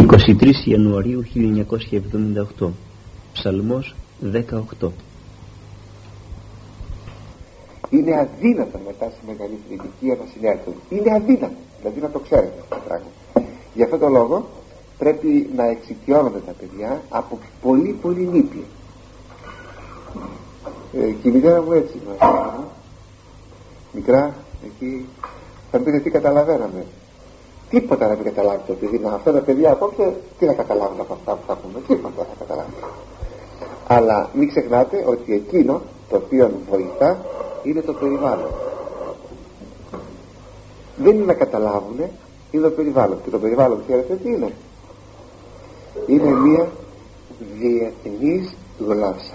23 Ιανουαρίου 1978. Ψαλμός 18. Είναι αδύνατο μετά σε μεγαλύτερη ηλικία να συνέλθουν. Είναι αδύνατο, δηλαδή να το ξέρετε αυτό το πράγμα. Γι' αυτό το λόγο πρέπει να εξοικειώνονται τα παιδιά από πολύ πολύ νήπια. Και η μητέρα μου έτσι μικρά εκεί θα μου πείτε τι καταλαβαίναμε. Τίποτα να μην καταλάβει το παιδί. Αυτά τα παιδιά απόψε τι να καταλάβουν από αυτά που θα πούμε. Τίποτα θα καταλάβουν. Αλλά μην ξεχνάτε ότι εκείνο το οποίο βοηθά είναι το περιβάλλον. Δεν είναι να καταλάβουν, είναι το περιβάλλον. Και το περιβάλλον ξέρετε τι είναι? Είναι μια διεθνής γλώσσα.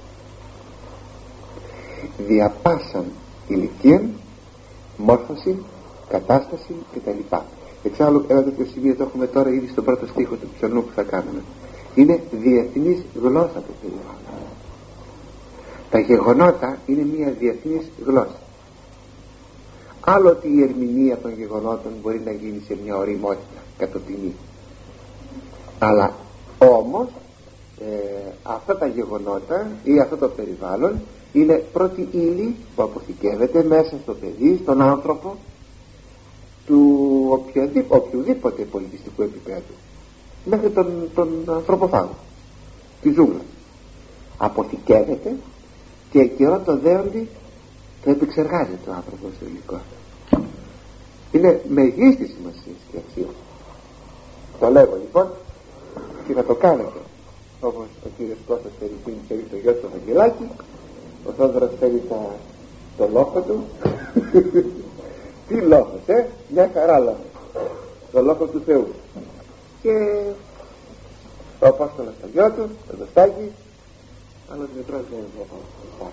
Διαπάσαν ηλικία, μόρφωση, κατάσταση κτλ. Εξάλλου ένα τέτοιο σημείο το έχουμε τώρα ήδη στον πρώτο στίχο του ψαλμού που θα κάνουμε. Είναι διεθνής γλώσσα το περιβάλλον. Τα γεγονότα είναι μια διεθνής γλώσσα. Άλλοτε η ερμηνεία των γεγονότων μπορεί να γίνει σε μια ωριμότητα κατοπινή. Αλλά όμως αυτά τα γεγονότα ή αυτό το περιβάλλον είναι πρώτη ύλη που αποθηκεύεται μέσα στο παιδί, στον άνθρωπο του οποιοδήποτε πολιτιστικού επίπεδου, μέχρι τον ανθρωποφάγο, τη ζούγκλα. Αποθηκεύεται και καιρό το δέοντι το επεξεργάζεται ο άνθρωπος στο υλικό. Είναι μεγίστη σημασία και αξία. Το λέγω λοιπόν και να το κάνετε, όπως ο κύριος Κώστας φέρει το γιο του Βαγγελάκη, ο Θόδωρος φέρει το λόχο του. Τι λόγος, μια χαρά λόγος. Το λόγο του Θεού. Και ο Απόστολος το γιο του, το Κωστάκη, αλλά ο Δημητρός δεν είναι λόγος.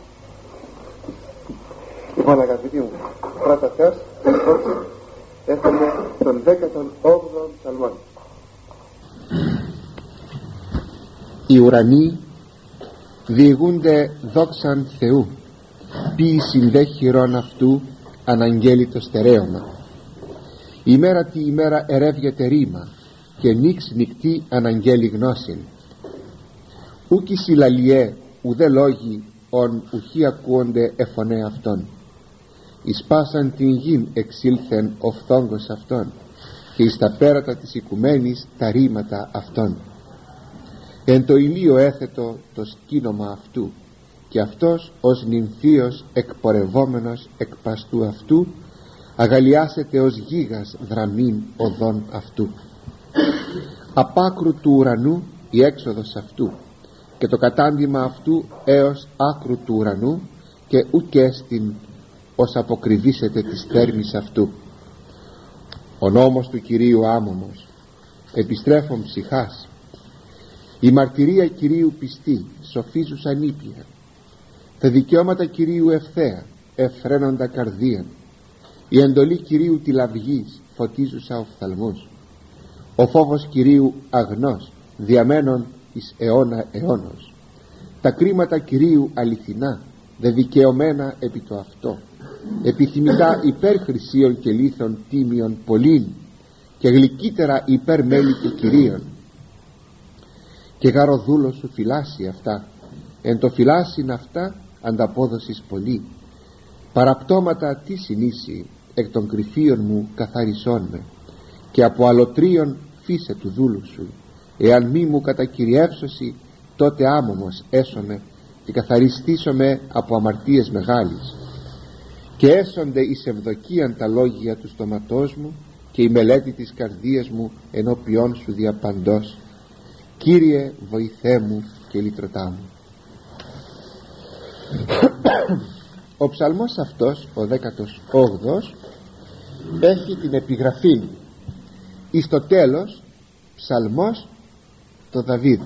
Λοιπόν, αγαπητοί μου, πρώτα Θεός, έχουμε τον 18ο ψαλμό. Οι ουρανοί διηγούνται δόξαν Θεού, ποίησιν δε χειρών αυτού αναγγέλει το στερέωμα. Ημέρα τη ημέρα ερεύγεται ρήμα και νύξ νυκτή αναγγέλει γνώσιν. Ούκ εις συλλαλιέ ουδέ λόγοι ον ουχή ακούονται εφωνέ αυτών. Εις πάσαν την γην εξήλθεν ο φθόγκος αυτών και εις τα πέρατα της οικουμένης τα ρήματα αυτών. Εν το ηλίο έθετο το σκήνομα αυτού και αυτός ως νυμφίος εκπορευόμενος εκ παστού αυτού αγαλιάσεται ως γίγας δραμήν οδόν αυτού. Απάκρου του ουρανού η έξοδος αυτού και το κατάντημα αυτού έως άκρου του ουρανού και ουκέστην ως αποκριβήσεται της θέρμης αυτού. Ο νόμος του Κυρίου άμωμος, επιστρέφων ψυχάς, η μαρτυρία Κυρίου πιστή, σοφίζουσα νήπια, τα δικαιώματα Κυρίου ευθέα, εφραίνοντα καρδίαν, η εντολή Κυρίου τυλαυγής, φωτίζουσα οφθαλμούς, ο φόβος Κυρίου αγνός, διαμένων εις αιώνα αιώνος, τα κρίματα Κυρίου αληθινά, δε δικαιωμένα επί το αυτό, επιθυμητά υπέρ χρυσίων και λίθων τίμιων πολλήν και γλυκύτερα υπέρ μέλη και κυρίων. Και γαροδούλος σου φυλάσσει αυτά, εν το φυλάσσιν αυτά ανταπόδοσης πολύ. Παραπτώματα τι συνήσει, εκ των κρυφίων μου καθαρισόν με, και από αλωτρίων φύσε του δούλου σου. Εάν μη μου κατακυριεύσωση, τότε άμωμος έσωμε και καθαριστήσομαι από αμαρτίες μεγάλης. Και έσονται εις ευδοκίαν τα λόγια του στόματός μου και η μελέτη της καρδίας μου ενώπιόν σου διαπαντός. Κύριε, βοηθέ μου και λυτρωτά μου. Ο ψαλμός αυτός, ο 18ος, έχει την επιγραφή εις το τέλος ψαλμός το Δαβίδ,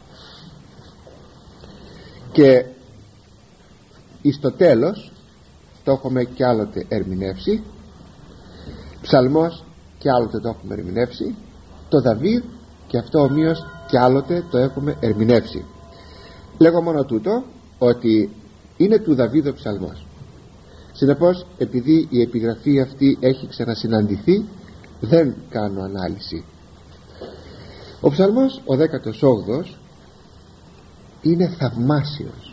και εις το τέλος το έχουμε κι άλλοτε ερμηνεύσει, ψαλμός κι άλλοτε το έχουμε ερμηνεύσει, το Δαβίδ και αυτό ομοίως κι άλλοτε το έχουμε ερμηνεύσει. Λέγω μόνο τούτο, ότι είναι του Δαβίδ ο ψαλμός. Συνεπώς, επειδή η επιγραφή αυτή έχει ξανασυναντηθεί, δεν κάνω ανάλυση. Ο ψαλμός ο 18ος είναι θαυμάσιος,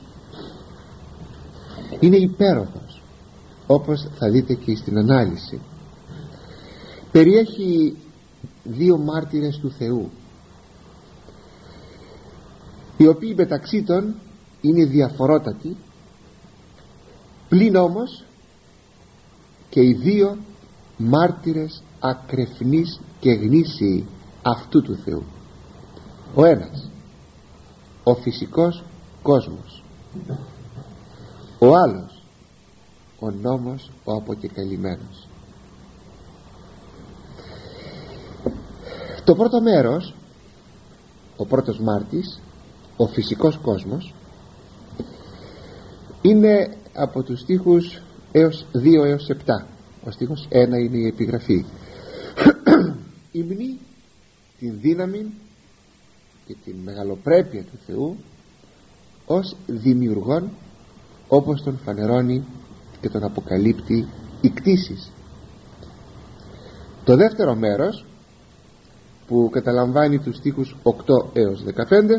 είναι υπέροχος, όπως θα δείτε και στην ανάλυση. Περιέχει δύο μάρτυρες του Θεού, οι οποίοι μεταξύ των είναι διαφορότατοι, πλην όμως και οι δύο μάρτυρες ακρεφνείς και γνήσιοι αυτού του Θεού. Ο ένας ο φυσικός κόσμος, ο άλλος ο νόμος ο αποκεκαλυμμένος. Το πρώτο μέρος, ο πρώτος μάρτης, ο φυσικός κόσμος, είναι από τους στίχους 2 έως 7. Ο στίχος 1 είναι η επιγραφή. Υμνεί την δύναμη και την μεγαλοπρέπεια του Θεού ως δημιουργών, όπως τον φανερώνει και τον αποκαλύπτει οι κτήσεις. Το δεύτερο μέρος, που καταλαμβάνει τους στίχους 8 έως 15,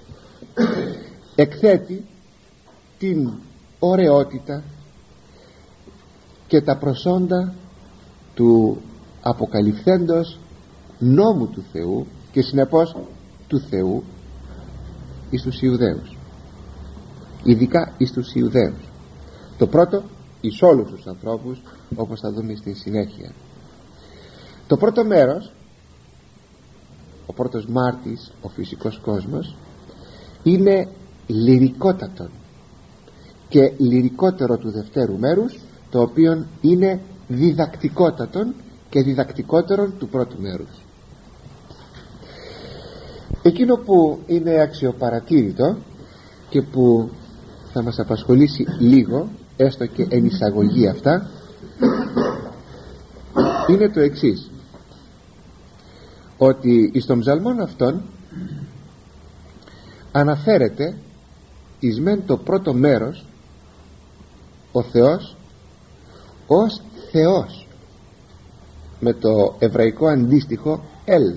εκθέτει την ωραιότητα και τα προσόντα του αποκαλυφθέντος νόμου του Θεού και συνεπώς του Θεού εις τους Ιουδαίους, ειδικά εις τους Ιουδαίους. Το πρώτο εις όλους τους ανθρώπους, όπως θα δούμε στη συνέχεια. Το πρώτο μέρος, ο πρώτος μάρτης, ο φυσικός κόσμος, είναι λυρικότατον και λυρικότερο του δευτέρου μέρους, το οποίο είναι διδακτικότατον και διδακτικότερον του πρώτου μέρους. Εκείνο που είναι αξιοπαρατήρητο και που θα μας απασχολήσει λίγο, έστω και εν εισαγωγή αυτά, είναι το εξής, ότι εις των ψαλμών αυτών αναφέρεται εις μεν το πρώτο μέρος ο Θεός ως Θεός, με το εβραϊκό αντίστοιχο ελ.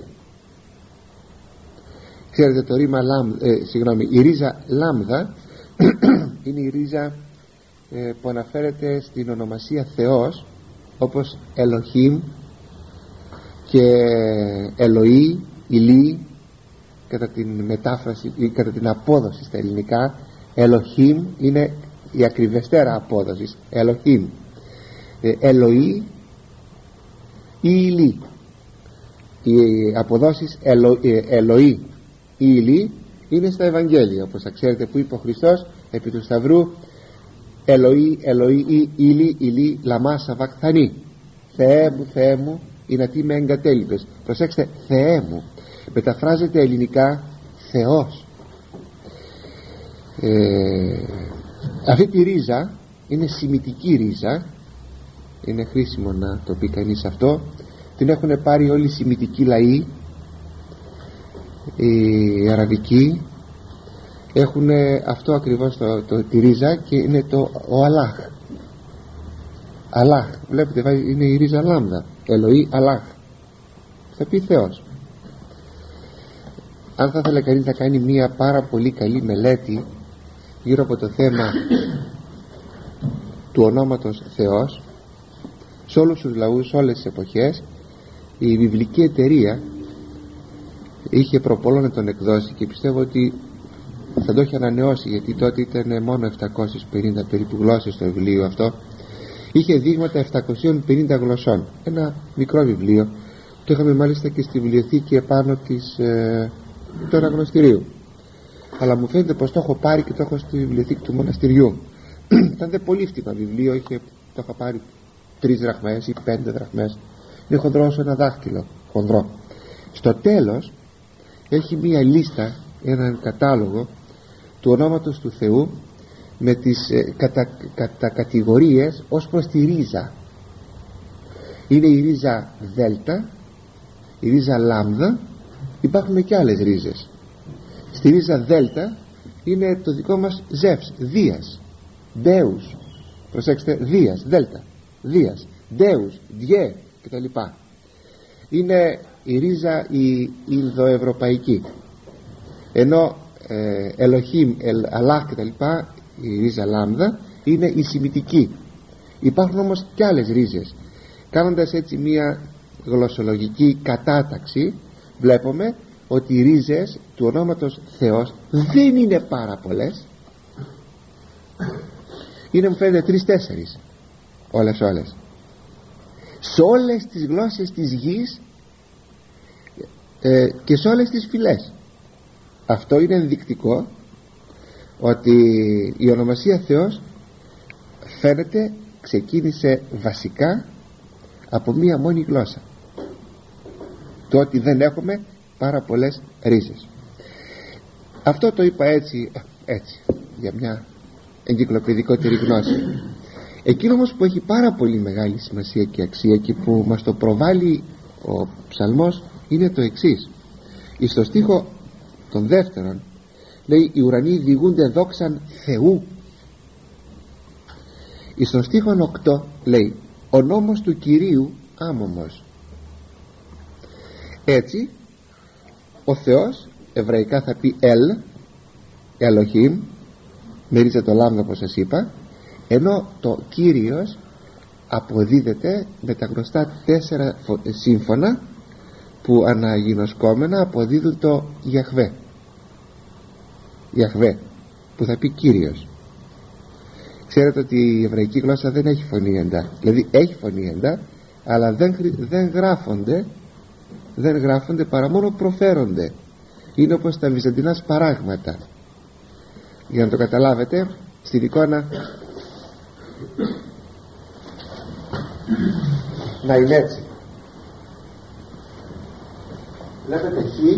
Ξέρετε το ρήμα η ρίζα λάμδα είναι η ρίζα που αναφέρεται στην ονομασία Θεός, όπως Ελοχήμ και Ελοή, Ηλί, κατά την μετάφραση ή κατά την απόδοση στα ελληνικά. Ελοχήμ είναι η ακριβεστέρα απόδοση, Ελοχήμ. Ελοή ή Ηλί, οι αποδόσεις Ελοή ή Ηλί είναι στα Ευαγγέλια, όπως θα ξέρετε, που είπε ο Χριστός επί του Σταυρού, Ελοή, Ελοή ή Ηλί, Ηλί λαμά σαβαχθανή, Θεέ μου είναι τι με εγκατέλειπες. Προσέξτε, Θεέ μου μεταφράζεται ελληνικά Θεός. Αυτή τη ρίζα είναι σημιτική ρίζα, είναι χρήσιμο να το πει κανείς αυτό. Την έχουν πάρει όλοι οι σημιτικοί λαοί, οι αραβικοί έχουν αυτό ακριβώς τη ρίζα, και είναι ο Αλλάχ. Αλλάχ, βλέπετε, είναι η ρίζα λάμδα, Ελοή Αλλάχ, θα πει Θεός. Αν θα ήθελε κανείς να κάνει μια πάρα πολύ καλή μελέτη γύρω από το θέμα του ονόματος Θεός, σε όλους τους λαούς, σε όλες τις εποχές, η βιβλική εταιρεία είχε προπόλου να τον εκδώσει, και πιστεύω ότι θα το έχει ανανεώσει, γιατί τότε ήταν μόνο 750 περίπου γλώσσες το βιβλίο αυτό. Είχε δείγματα 750 γλωσσών, ένα μικρό βιβλίο. Το είχαμε μάλιστα και στη βιβλιοθήκη επάνω του αναγνωστηρίου, αλλά μου φαίνεται πως το έχω πάρει και το έχω στη βιβλιοθήκη του μοναστηριού. Ήταν πολύ φτηνό βιβλίο, το είχα πάρει 3 δραχμές ή 5 δραχμές. Είναι χονδρό όσο ένα δάχτυλο, χονδρό. Στο τέλος έχει μία λίστα, έναν κατάλογο του ονόματος του Θεού, με τις κατά κατηγορίες ως προς τη ρίζα. Είναι η ρίζα δέλτα, η ρίζα λάμδα, υπάρχουν και άλλες ρίζες. Στη ρίζα δέλτα είναι το δικό μας Ζεύς, Δίας, Δέους, προσέξτε, Δίας, δέλτα, Δίας, Δέους, Διέ κτλ. Είναι η ρίζα η Ινδοευρωπαϊκή, ενώ Ελοχήμ, Αλάχ κτλ, η ρίζα λάμδα είναι η σημιτική. Υπάρχουν όμως και άλλες ρίζες. Κάνοντας έτσι μία γλωσσολογική κατάταξη, βλέπουμε ότι οι ρίζες του ονόματος Θεός δεν είναι πάρα πολλές. Είναι, μου φαίνεται, 3-4 όλες. Σε όλες τις γλώσσες της γης και σε όλες τις φυλές. Αυτό είναι ενδεικτικό ότι η ονομασία Θεός φαίνεται ξεκίνησε βασικά από μία μόνη γλώσσα, το ότι δεν έχουμε πάρα πολλές ρίζες. Αυτό το είπα έτσι για μια εγκυκλοπαιδικότερη γνώση. Εκείνο όμως που έχει πάρα πολύ μεγάλη σημασία και αξία και που μας το προβάλλει ο ψαλμός είναι το εξής. Στο στίχο τον δεύτερον λέει οι ουρανοί διηγούνται δόξαν Θεού. Στον στίχον 8 λέει ο νόμος του Κυρίου άμωμος. Έτσι ο Θεός εβραϊκά θα πει Ελοχήμ, με ρίζα το λάμδα όπως σας είπα, ενώ το Κύριος αποδίδεται με τα γνωστά 4 σύμφωνα που αναγινωσκόμενα αποδίδουν το Ιαχβέ, που θα πει Κύριος. Ξέρετε ότι η εβραϊκή γλώσσα δεν έχει φωνή εντά, δηλαδή έχει φωνή εντά, αλλά δεν γράφονται παρά μόνο προφέρονται. Είναι όπως τα βυζαντινά σπαράγματα. Για να το καταλάβετε, στην εικόνα να είναι έτσι. Βλέπετε χ,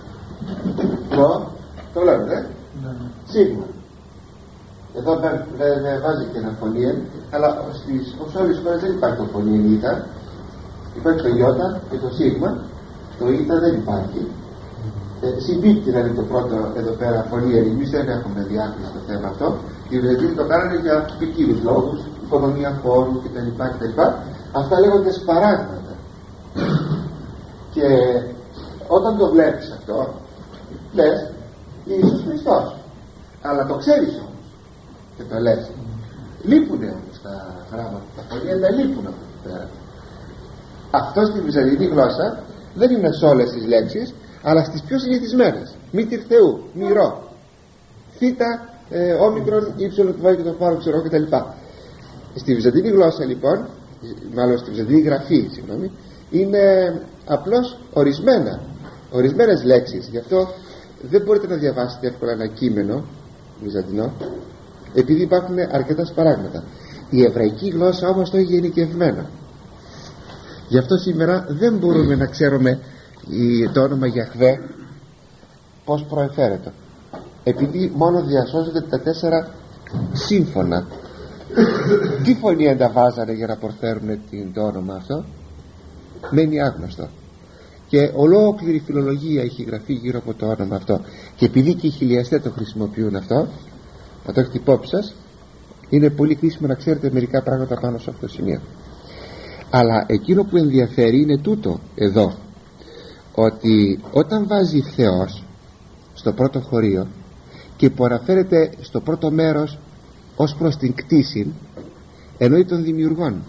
το βλέπετε, σίγμα. Εδώ δεν βάζει και ένα φωνήεν, αλλά σε όλες τις χώρες δεν υπάρχει το φωνήεν ήτα. Υπάρχει το ιώτα και το σίγμα, το ήτα δεν υπάρχει. Συμπίπτει δηλαδή το πρώτο εδώ πέρα φωνήεν. Εμείς δεν έχουμε διάκριση στο θέμα αυτό. Οι Βυζαντίνοι το κάνανε για ποικίλους λόγους, οικονομία χώρου κτλ. Αυτά λέγονται σπαράγματα. Και όταν το βλέπεις αυτό, λες Ιησούς Χριστός, αλλά το ξέρεις όμως και το λες. Λείπουνε όμως τα γράμματα, τα φωνήεντα λείπουν από εκεί πέρα. Αυτό στη βυζαντινή γλώσσα δεν είναι σε όλες τις λέξεις, αλλά στις πιο συνηθισμένες. Μήτηρ Θεού, μυρό, θήτα, όμικρον, ύψιλον του βάγει και το πάρω, ξέρω κτλ. Στη βυζαντινή γλώσσα λοιπόν, μάλλον στη βυζαντινή γραφή, συγγνώμη, είναι απλώς ορισμένες λέξεις. Γι' αυτό δεν μπορείτε να διαβάσετε εύκολα ένα κείμενο βυζαντινό, επειδή υπάρχουν αρκετά σπαράγματα. Η εβραϊκή γλώσσα όμως το έχει γενικευμένο. Γι' αυτό σήμερα δεν μπορούμε να ξέρουμε το όνομα Γιαχβέ πως προεφέρεται, επειδή μόνο διασώζονται τα 4 σύμφωνα. Τι φωνή ανταβάζανε για να προφέρουν το όνομα αυτό μένει άγνωστο, και ολόκληρη φιλολογία έχει γραφεί γύρω από το όνομα αυτό. Και επειδή και οι χιλιαστές το χρησιμοποιούν αυτό, να το έχετε υπόψη σας, είναι πολύ χρήσιμο να ξέρετε μερικά πράγματα πάνω σε αυτό το σημείο. Αλλά εκείνο που ενδιαφέρει είναι τούτο εδώ, ότι όταν βάζει Θεός στο πρώτο χωρίο και που αναφέρεται στο πρώτο μέρος ως προς την κτήση, εννοεί των δημιουργών.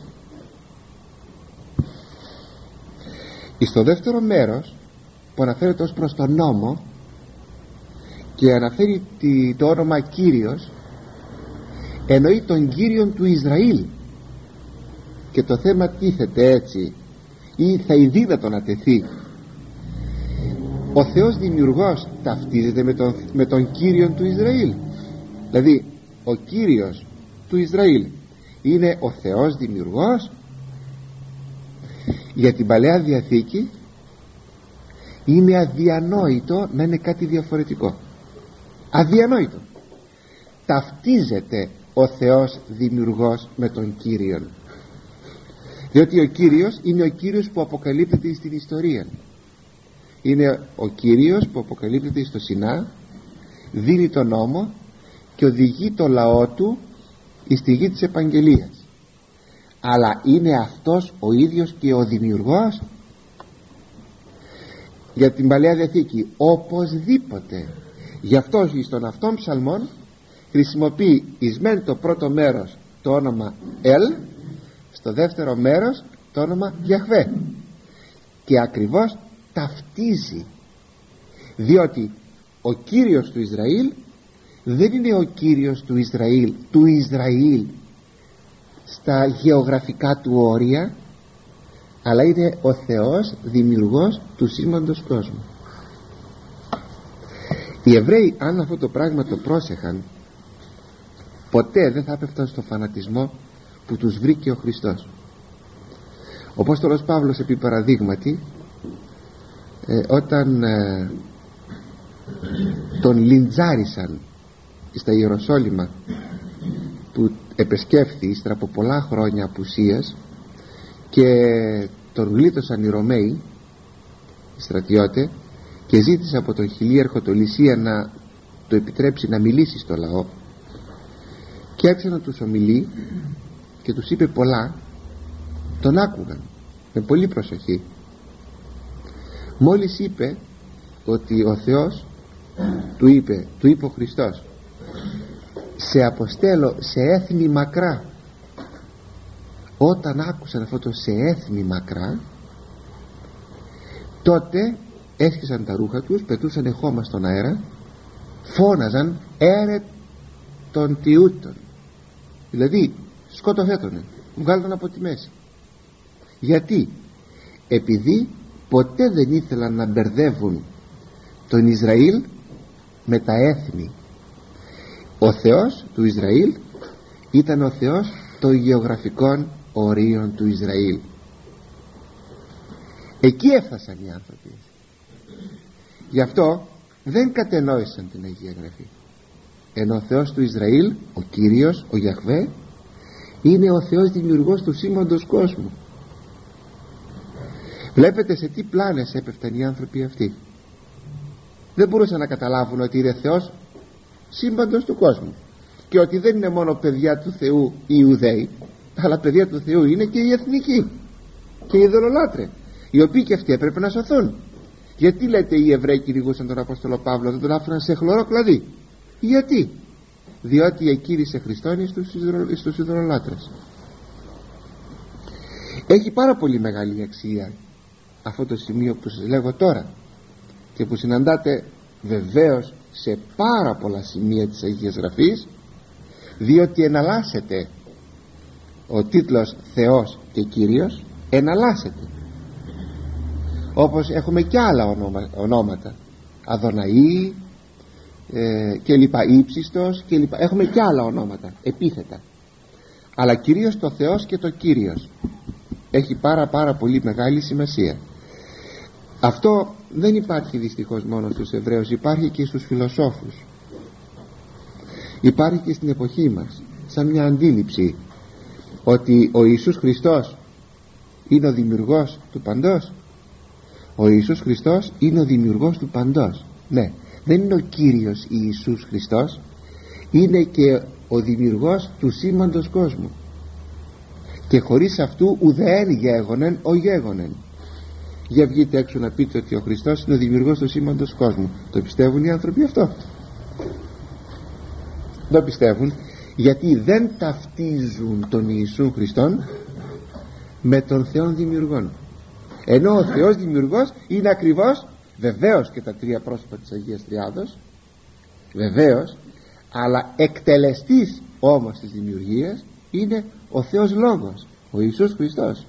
Στο δεύτερο μέρος που αναφέρεται ως προς τον νόμο και αναφέρει το όνομα Κύριος, εννοεί τον Κύριον του Ισραήλ. Και το θέμα τίθεται έτσι, ή θα είναι δύνατο να τεθεί: ο Θεός δημιουργός ταυτίζεται με τον Κύριον του Ισραήλ? Δηλαδή ο Κύριος του Ισραήλ είναι ο Θεός δημιουργός? Για την Παλαιά Διαθήκη είναι αδιανόητο να είναι κάτι διαφορετικό. Αδιανόητο. Ταυτίζεται ο Θεός δημιουργός με τον Κύριον, διότι ο Κύριος είναι ο Κύριος που αποκαλύπτεται στην ιστορία. Είναι ο Κύριος που αποκαλύπτεται στο Σινά, δίνει τον νόμο και οδηγεί το λαό του στη γη της επαγγελίας. Αλλά είναι αυτός ο ίδιος και ο δημιουργός? για την Παλαιά Διαθήκη οπωσδήποτε. Γι' αυτό στον αυτόν ψαλμόν χρησιμοποιεί εις μεν το πρώτο μέρος το όνομα Ελ, στο δεύτερο μέρος το όνομα Γιαχβέ, και ακριβώς ταυτίζει, διότι ο Κύριος του Ισραήλ δεν είναι ο Κύριος του Ισραήλ στα γεωγραφικά του όρια, αλλά είναι ο Θεός δημιουργός του σήμαντος κόσμου. Οι Εβραίοι, αν αυτό το πράγμα το πρόσεχαν, ποτέ δεν θα έπεφταν στο φανατισμό που τους βρήκε ο Χριστός. Ο Απόστολος Παύλος, επί παραδείγματι, όταν τον λιντζάρισαν στα Ιεροσόλυμα, που επεσκέφθη ύστερα από πολλά χρόνια απουσίας, και τον γλίτωσαν οι Ρωμαίοι, οι στρατιώτες, και ζήτησε από τον χιλίαρχο το Λυσία να το επιτρέψει να μιλήσει στο λαό, και άρχισε να τους ομιλεί και τους είπε πολλά. Τον άκουγαν με πολύ προσοχή. Μόλις είπε ότι ο Θεός του είπε ο Χριστός, σε αποστέλω σε έθνη μακρά, όταν άκουσαν αυτό το σε έθνη μακρά, τότε έσχισαν τα ρούχα τους, πετούσαν χώμα στον αέρα, φώναζαν έρε των τιούτων, δηλαδή σκοτωθέτωνε, βγάλουν από τη μέση. Γιατί? Επειδή ποτέ δεν ήθελαν να μπερδεύουν τον Ισραήλ με τα έθνη. Ο Θεός του Ισραήλ ήταν ο Θεός των γεωγραφικών ορίων του Ισραήλ. Εκεί έφτασαν οι άνθρωποι. Γι' αυτό δεν κατενόησαν την Αγία Γραφή. Ενώ ο Θεός του Ισραήλ, ο Κύριος, ο Γιαχβέ, είναι ο Θεός δημιουργός του σήμαντος κόσμου. Βλέπετε σε τι πλάνες έπεφταν οι άνθρωποι αυτοί. Δεν μπορούσαν να καταλάβουν ότι είναι Θεός σύμπαντος του κόσμου, και ότι δεν είναι μόνο παιδιά του Θεού οι Ιουδαίοι, αλλά παιδιά του Θεού είναι και οι εθνικοί και οι ειδωλολάτρες, οι οποίοι και αυτοί έπρεπε να σωθούν. Γιατί λέτε οι Εβραίοι κυνηγούσαν τον Απόστολο Παύλο, δεν τον άφηναν σε χλωρό κλαδί? Γιατί? Διότι εκήρυσε Χριστόν στους ειδωλολάτρες. Έχει πάρα πολύ μεγάλη αξία αυτό το σημείο που σας λέγω τώρα, και που συναντάτε βεβαίως σε πάρα πολλά σημεία της Αγίας Γραφής, διότι εναλλάσσεται ο τίτλος Θεός και Κύριος, εναλλάσσεται, όπως έχουμε και άλλα ονόματα, Αδωναή και λοιπά, Ήψιστος και λοιπά, έχουμε και άλλα ονόματα, επίθετα, αλλά κυρίως το Θεός και το Κύριος έχει πάρα πολύ μεγάλη σημασία. Αυτό δεν υπάρχει δυστυχώς μόνο στους Εβραίους, υπάρχει και στους φιλοσόφους, υπάρχει και στην εποχή μας, σαν μια αντίληψη ότι ο Ιησούς Χριστός είναι ο δημιουργός του παντός. Ο Ιησούς Χριστός είναι ο δημιουργός του παντός. Ναι, δεν είναι ο Κύριος Ιησούς Χριστός, είναι και ο δημιουργός του σήμαντος κόσμου, και χωρίς αυτού ουδέν γέγονεν ο γέγονεν. Για βγείτε έξω να πείτε ότι ο Χριστός είναι ο δημιουργός του σήμαντος κόσμου. Το πιστεύουν οι άνθρωποι αυτό? Το πιστεύουν, γιατί δεν ταυτίζουν τον Ιησού Χριστόν με τον Θεό δημιουργόν. Ενώ ο Θεός δημιουργός είναι ακριβώς, βεβαίως και τα τρία πρόσωπα της Αγίας Τριάδος, βεβαίως, αλλά εκτελεστής όμως της δημιουργίας είναι ο Θεός Λόγος, ο Ιησούς Χριστός.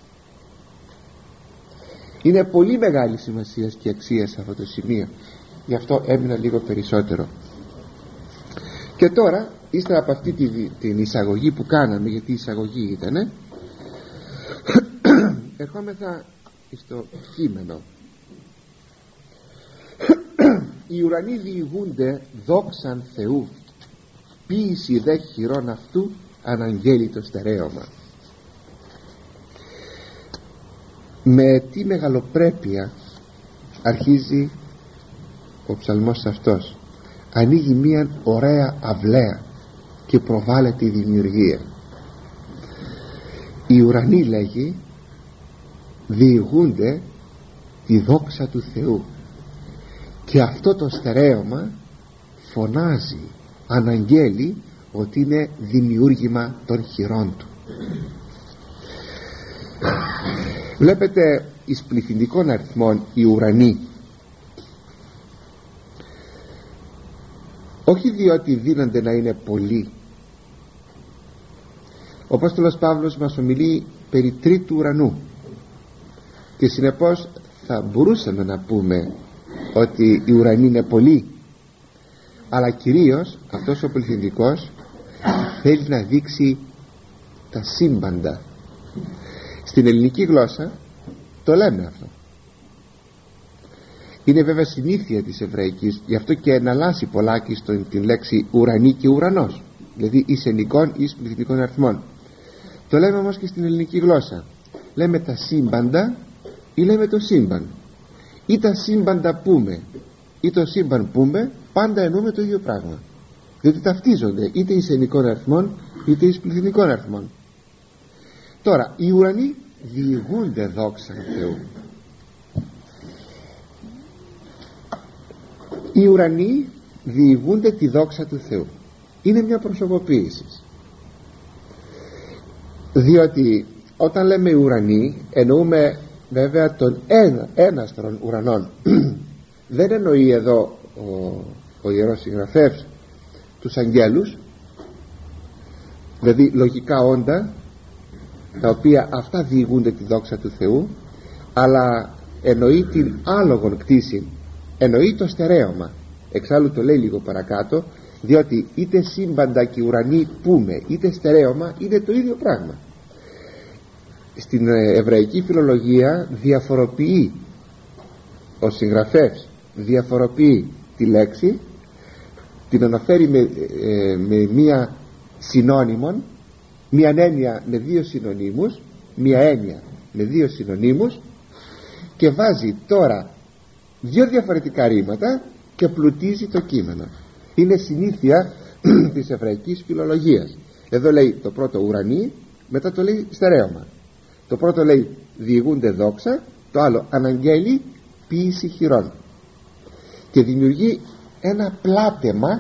Είναι πολύ μεγάλη σημασία και αξία σε αυτό το σημείο, γι' αυτό έμεινα λίγο περισσότερο. Και τώρα, ύστερα από αυτή την εισαγωγή που κάναμε, γιατί η εισαγωγή ήτανε, ερχόμεθα στο κείμενο. Οι ουρανοί διηγούνται δόξαν Θεού, ποίηση δε χειρών αυτού αναγγέλει το στερέωμα. Με τι μεγαλοπρέπεια αρχίζει ο ψαλμός αυτός. Ανοίγει μια ωραία αυλαία και προβάλλεται η δημιουργία. Οι ουρανοί, λέγει, διηγούνται τη δόξα του Θεού, και αυτό το στερέωμα φωνάζει, αναγγέλει ότι είναι δημιούργημα των χειρών του. Βλέπετε εις πληθυντικών αριθμών οι ουρανοί, όχι διότι δίνονται να είναι πολλοί. Ο Απόστολος Παύλος μας ομιλεί περί τρίτου ουρανού, και συνεπώς θα μπορούσαμε να πούμε ότι οι ουρανοί είναι πολλοί, αλλά κυρίως αυτός ο πληθυντικός θέλει να δείξει τα σύμπαντα. Στην ελληνική γλώσσα το λέμε αυτό, είναι βέβαια συνήθεια της εβραϊκής, γι' αυτό και εναλλάσσει πολλάκι την λέξη ουρανή και ουρανός, δηλαδή εις ενικών εις πληθυντικών αριθμών. Το λέμε όμως και στην ελληνική γλώσσα, λέμε τα σύμπαντα ή λέμε το σύμπαν, ή τα σύμπαντα πούμε ή το σύμπαν πούμε, πάντα εννοούμε το ίδιο πράγμα, διότι ταυτίζονται είτε εις ενικών αριθμών είτε εις πληθυντικών αριθμών. Τώρα οι ουρανοί διηγούνται δόξα Θεού. Οι ουρανοί διηγούνται τη δόξα του Θεού. Είναι μια προσωποποίηση, διότι όταν λέμε ουρανοί εννοούμε βέβαια τον έναστρον ουρανών. Δεν εννοεί εδώ ο Ιερός Συγγραφέας τους αγγέλους, δηλαδή λογικά όντα, τα οποία αυτά διηγούνται τη δόξα του Θεού, αλλά εννοεί την άλογον κτήση, εννοεί το στερέωμα. Εξάλλου το λέει λίγο παρακάτω, διότι είτε σύμπαντα και ουρανοί πούμε είτε στερέωμα είναι το ίδιο πράγμα. Στην εβραϊκή φιλολογία διαφοροποιεί ο συγγραφέας, διαφοροποιεί τη λέξη, την αναφέρει με μία συνώνυμον, μία έννοια με δύο συνωνύμους, μία έννοια με δύο συνωνύμους, και βάζει τώρα δύο διαφορετικά ρήματα και πλουτίζει το κείμενο. Είναι συνήθεια της εβραϊκής φιλολογίας. Εδώ λέει το πρώτο ουρανή, μετά το λέει στερέωμα. Το πρώτο λέει διηγούνται δόξα, το άλλο αναγγέλει ποίηση χειρών, και δημιουργεί ένα πλάτεμα,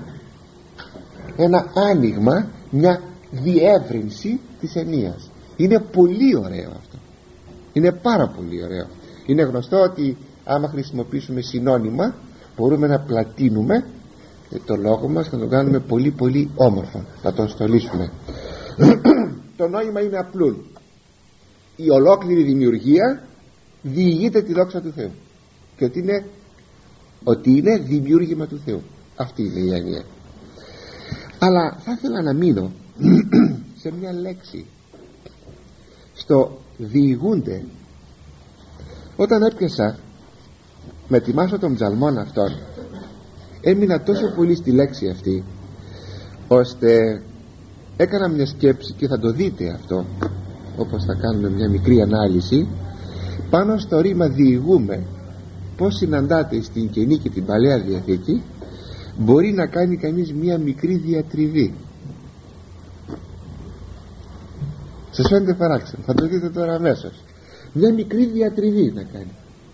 ένα άνοιγμα, μια διεύρυνση της ενίας. Είναι πολύ ωραίο αυτό, είναι πάρα πολύ ωραίο. Είναι γνωστό ότι άμα χρησιμοποιήσουμε συνώνυμα μπορούμε να πλατείνουμε το λόγο μας, να τον κάνουμε πολύ πολύ όμορφο, να τον στολίσουμε. Το νόημα είναι απλούν. Η ολόκληρη δημιουργία διηγείται τη δόξα του Θεού, και ότι είναι δημιούργημα του Θεού. Αυτή είναι η έννοια. Αλλά θα ήθελα να μείνω σε μια λέξη, στο διηγούνται. Όταν έπιασα με ετοιμάσω τον ψαλμόν αυτόν, έμεινα τόσο πολύ στη λέξη αυτή, ώστε έκανα μια σκέψη, και θα το δείτε αυτό όπως θα κάνουμε μια μικρή ανάλυση πάνω στο ρήμα διηγούμε, πως συναντάται στην Καινή και την Παλαιά Διαθήκη. Μπορεί να κάνει κανείς μια μικρή διατριβή. Σας φαίνεται παράξενο, θα το δείτε τώρα αμέσως. Μια μικρή διατριβή να κάνει,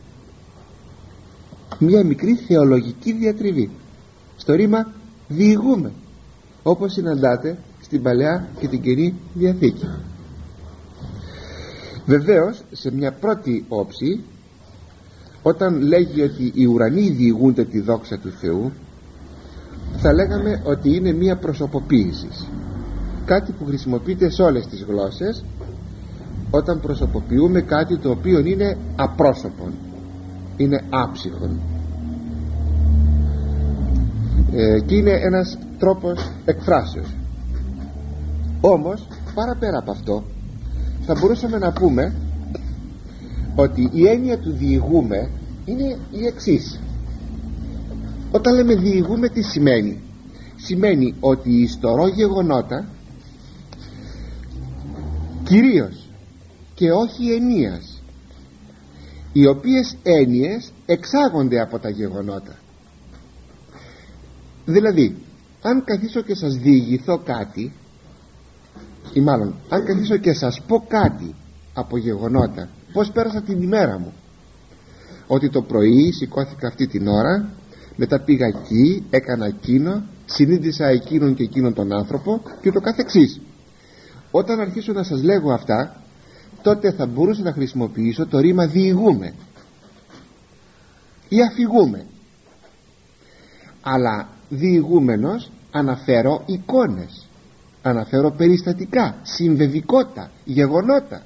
μια μικρή θεολογική διατριβή στο ρήμα διηγούμε, όπως συναντάται στην Παλαιά και την Καινή Διαθήκη. Βεβαίως σε μια πρώτη όψη, όταν λέγει ότι οι ουρανοί διηγούνται τη δόξα του Θεού, θα λέγαμε ότι είναι μια προσωποποίηση, κάτι που χρησιμοποιείται σε όλες τις γλώσσες όταν προσωποποιούμε κάτι το οποίο είναι απρόσωπον, είναι άψυχον, και είναι ένας τρόπος εκφράσεως. Όμως παραπέρα από αυτό θα μπορούσαμε να πούμε ότι η έννοια του διηγούμε είναι η εξής. Όταν λέμε διηγούμε, τι σημαίνει? Σημαίνει ότι οι ιστορό γεγονότα, κυρίως και όχι ενίας, οι οποίες έννοιες εξάγονται από τα γεγονότα. Δηλαδή αν καθίσω και σας διηγηθώ κάτι, ή μάλλον αν καθίσω και σας πω κάτι από γεγονότα, πως πέρασα την ημέρα μου, ότι το πρωί σηκώθηκα αυτή την ώρα, μετά πήγα εκεί, έκανα εκείνο, συνείδησα εκείνον και εκείνον τον άνθρωπο και το καθεξής. Όταν αρχίσω να σας λέγω αυτά, τότε θα μπορούσα να χρησιμοποιήσω το ρήμα διηγούμε ή αφηγούμε, αλλά διηγούμενος αναφέρω εικόνες, αναφέρω περιστατικά, συμβεβικότητα, γεγονότα.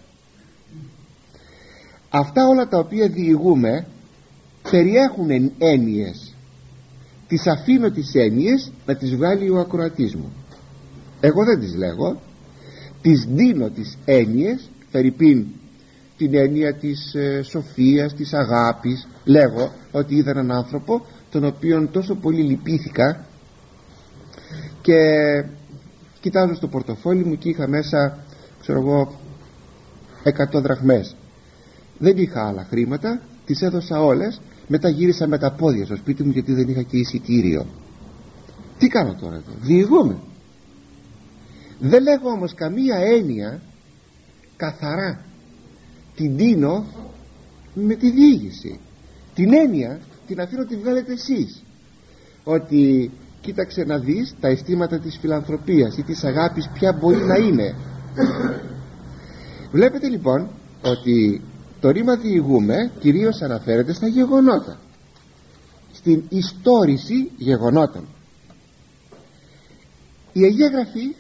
Αυτά όλα τα οποία διηγούμε περιέχουν έννοιες. Τις αφήνω τις έννοιες να τις βγάλει ο ακροατής μου. Εγώ δεν τις λέγω, τις δίνω τις έννοιες, φερειπίν την έννοια της σοφίας, της αγάπης. Λέγω ότι είδα έναν άνθρωπο τον οποίον τόσο πολύ λυπήθηκα και κοιτάζω στο πορτοφόλι μου και είχα μέσα, ξέρω εγώ, 100 δραχμές. Δεν είχα άλλα χρήματα, τις έδωσα όλες. Μετά γύρισα με τα πόδια στο σπίτι μου γιατί δεν είχα και εισιτήριο. Τι κάνω τώρα εδώ? Διηγούμε. Δεν λέγω όμως καμία έννοια καθαρά, την δίνω με τη διήγηση. Την έννοια την αφήνω, τη βγάλετε εσείς, ότι κοίταξε να δεις τα αισθήματα της φιλανθρωπίας ή της αγάπης ποια μπορεί να είναι. Βλέπετε λοιπόν ότι το ρήμα διηγούμε κυρίως αναφέρεται στα γεγονότα, στην ιστόρηση γεγονότων. Η Αγία Γραφή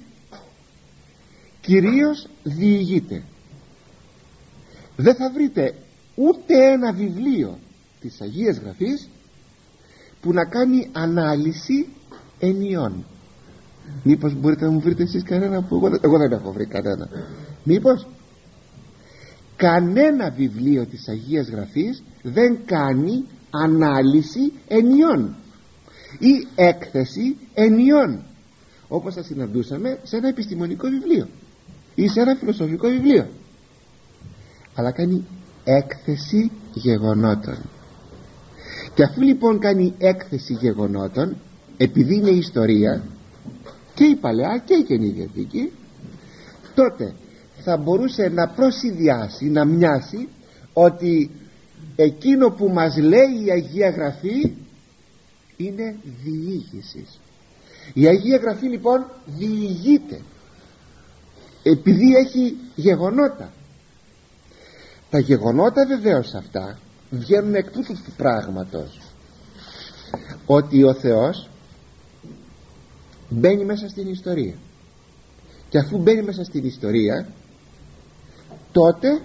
κυρίως διηγείται. Δεν θα βρείτε ούτε ένα βιβλίο της Αγίας Γραφής που να κάνει ανάλυση ενιών. Μήπως μπορείτε να μου βρείτε εσείς κανένα? Που εγώ δεν έχω βρει κανένα. Μήπως? Κανένα βιβλίο της Αγίας Γραφής δεν κάνει ανάλυση ενιών ή έκθεση ενιών, όπως θα συναντούσαμε σε ένα επιστημονικό βιβλίο ή σε ένα φιλοσοφικό βιβλίο, αλλά κάνει έκθεση γεγονότων. Και αφού λοιπόν κάνει έκθεση γεγονότων, επειδή είναι ιστορία και η Παλαιά και η Καινή Διαθήκη, τότε θα μπορούσε να προσυδειάσει, να μοιάσει ότι εκείνο που μας λέει η Αγία Γραφή είναι διήγηση. Η Αγία Γραφή λοιπόν διηγείται επειδή έχει γεγονότα. Τα γεγονότα βεβαίως αυτά βγαίνουν εκ τούτου του πράγματος ότι ο Θεός μπαίνει μέσα στην ιστορία, και αφού μπαίνει μέσα στην ιστορία τότε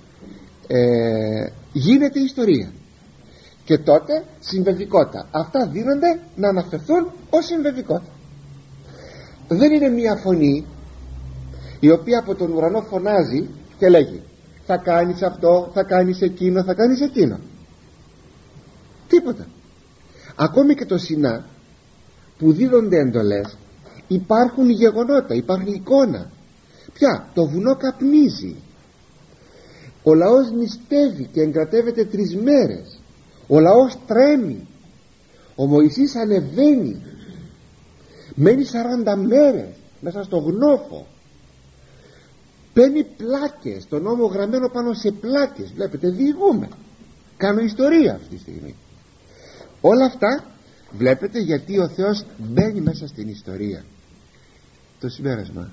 γίνεται ιστορία, και τότε συμβεβικότητα. Αυτά δίνονται να αναφερθούν ως συμβεβικότητα. Δεν είναι μια φωνή η οποία από τον ουρανό φωνάζει και λέγει θα κάνεις αυτό, θα κάνεις εκείνο, θα κάνεις εκείνο. Τίποτα. Ακόμη και το Σινά που δίδονται εντολές, υπάρχουν γεγονότα, υπάρχει εικόνα. Πια το βουνό καπνίζει, ο λαός νηστεύει και εγκρατεύεται 3 μέρες, ο λαός τρέμει, ο Μωυσής ανεβαίνει, μένει 40 μέρες μέσα στο γνώφο, παίρνει πλάκες, τον νόμο γραμμένο πάνω σε πλάκες. Βλέπετε, διηγούμε, κάνω ιστορία αυτή τη στιγμή. Όλα αυτά βλέπετε γιατί ο Θεός μπαίνει μέσα στην ιστορία. Το συμπέρασμα,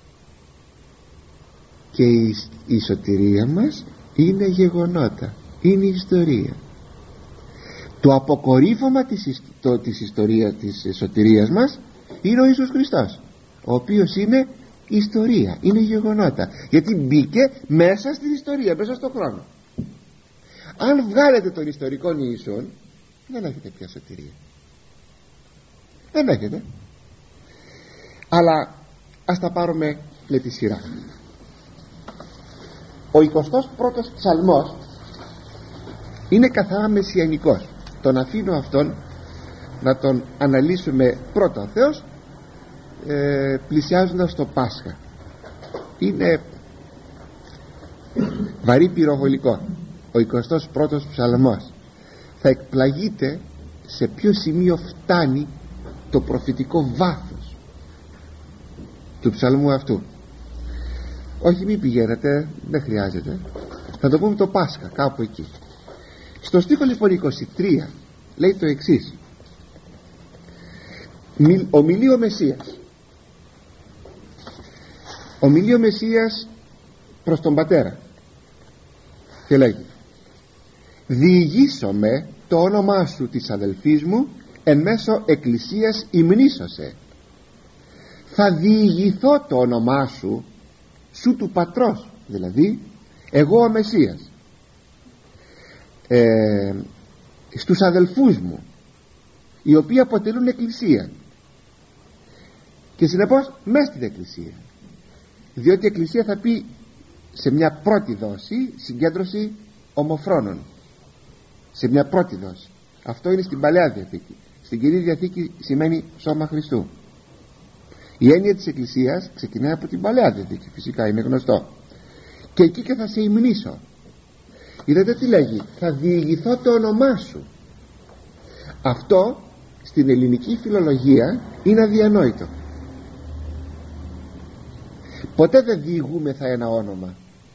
και η σωτηρία μας είναι γεγονότα, είναι ιστορία. Το αποκορύφωμα της ιστορίας της σωτηρίας μας είναι ο Ιησούς Χριστός, ο οποίος είναι ιστορία, είναι γεγονότα, γιατί μπήκε μέσα στην ιστορία, μέσα στον χρόνο. Αν βγάλετε τον ιστορικό Ιησούν, δεν έχετε πια σωτηρία, δεν έχετε. Αλλά ας τα πάρουμε με τη σειρά. Ο 21ος ψαλμός είναι καθαρά μεσιανικός. Τον αφήνω αυτόν να τον αναλύσουμε πρώτα ο Θεός, πλησιάζοντας το Πάσχα. Είναι βαρύ πυροβολικό. Ο 21ος ψαλμός. Θα εκπλαγείτε σε ποιο σημείο φτάνει το προφητικό βάθος του ψαλμού αυτού. Όχι, μην πηγαίνετε, δεν χρειάζεται. Θα το πούμε το Πάσχα, κάπου εκεί. Στο στίχο λοιπόν 23 λέει το εξής: ομιλεί ο Μεσσίας, ομιλεί ο Μεσσίας προς τον Πατέρα και λέγει: διηγήσομαι το όνομά σου της αδελφής μου εν μέσω εκκλησίας υμνήσωσε. Θα διηγηθώ το όνομά σου, σου του πατρός, δηλαδή εγώ ο Μεσσίας, στους αδελφούς μου, οι οποίοι αποτελούν εκκλησία, και συνεπώς μέσα στην εκκλησία, διότι η εκκλησία θα πει σε μια πρώτη δόση συγκέντρωση ομοφρόνων, σε μια πρώτη δόση. Αυτό είναι στην Παλαιά Διαθήκη. Στην Καινή Διαθήκη σημαίνει σώμα Χριστού. Η έννοια της εκκλησίας ξεκινάει από την Παλαιά Διαθήκη, φυσικά είναι γνωστό, και εκεί και θα σε υμνήσω. Είδατε τι λέγει: θα διηγηθώ το όνομά σου. Αυτό στην ελληνική φιλολογία είναι αδιανόητο. Ποτέ δεν διηγούμεθα ένα όνομα,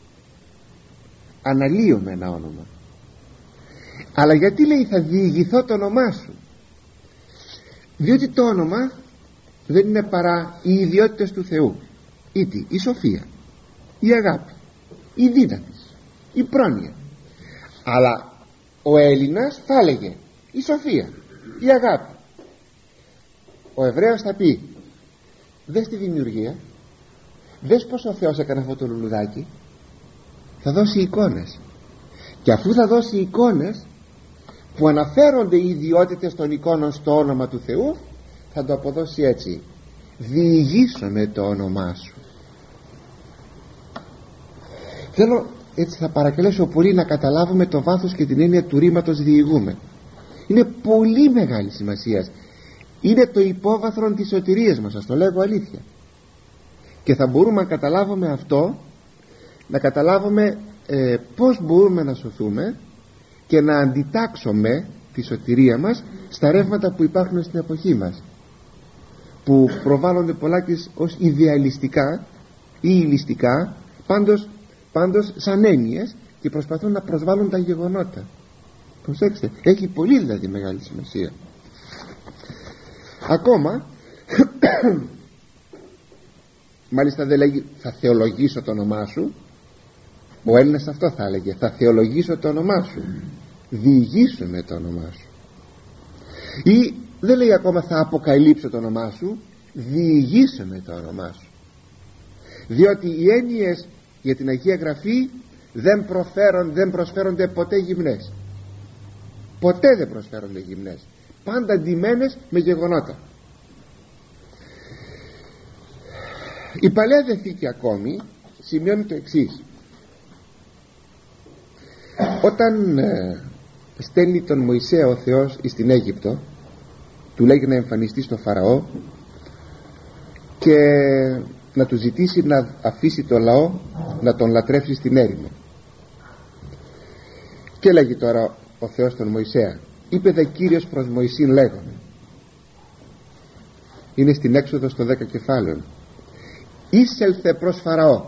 αναλύουμε ένα όνομα. Αλλά γιατί λέει θα διηγηθώ το όνομά σου? Διότι το όνομα δεν είναι παρά οι ιδιότητες του Θεού. Ήτι η σοφία, η αγάπη, η δύναμη, η πρόνοια. Αλλά ο Έλληνας θα έλεγε η σοφία, η αγάπη. Ο Εβραίος θα πει: δες τη δημιουργία, δες πως ο Θεός έκανε αυτό το λουλουδάκι. Θα δώσει εικόνες, και αφού θα δώσει εικόνες που αναφέρονται οι ιδιότητες των εικόνων στο όνομα του Θεού, θα το αποδώσει έτσι: διηγήσομαι το όνομά σου. Θέλω, έτσι θα παρακαλέσω πολύ να καταλάβουμε το βάθος και την έννοια του ρήματος διηγούμε. Είναι πολύ μεγάλη σημασία. Είναι το υπόβαθρο της σωτηρίας μας, σας το λέγω αλήθεια. Και θα μπορούμε να καταλάβουμε αυτό, να καταλάβουμε πώς μπορούμε να σωθούμε και να αντιτάξουμε τη σωτηρία μας στα ρεύματα που υπάρχουν στην εποχή μας, που προβάλλονται πολλάκις ως ιδεαλιστικά ή ηλιστικά, πάντως σαν έννοιες, και προσπαθούν να προσβάλλουν τα γεγονότα. Προσέξτε, έχει πολύ δηλαδή μεγάλη σημασία. Ακόμα μάλιστα δεν λέγει θα θεολογήσω το όνομά σου. Ο Έλληνας αυτό θα έλεγε: θα θεολογήσω το όνομά σου, διηγήσουμε το όνομά σου. Ή δεν λέει ακόμα θα αποκαλύψω το όνομά σου, διηγήσουμε το όνομά σου. Διότι οι έννοιες για την Αγία Γραφή δεν προσφέρονται ποτέ γυμνές. Ποτέ δεν προσφέρονται γυμνές, πάντα ντυμένες με γεγονότα. Η Παλαιά Διαθήκη ακόμη σημειώνει το εξής: όταν στέλνει τον Μωυσέα ο Θεός στην Αίγυπτο, του λέγει να εμφανιστεί στο Φαραώ και να του ζητήσει να αφήσει το λαό να τον λατρεύσει στην έρημο. Και λέγει τώρα ο Θεός τον Μωυσέα: είπε δε Κύριος προς Μωυσήν λέγον. Είναι στην Έξοδο στο 10 κεφάλαιο: είσελθε προς Φαραώ,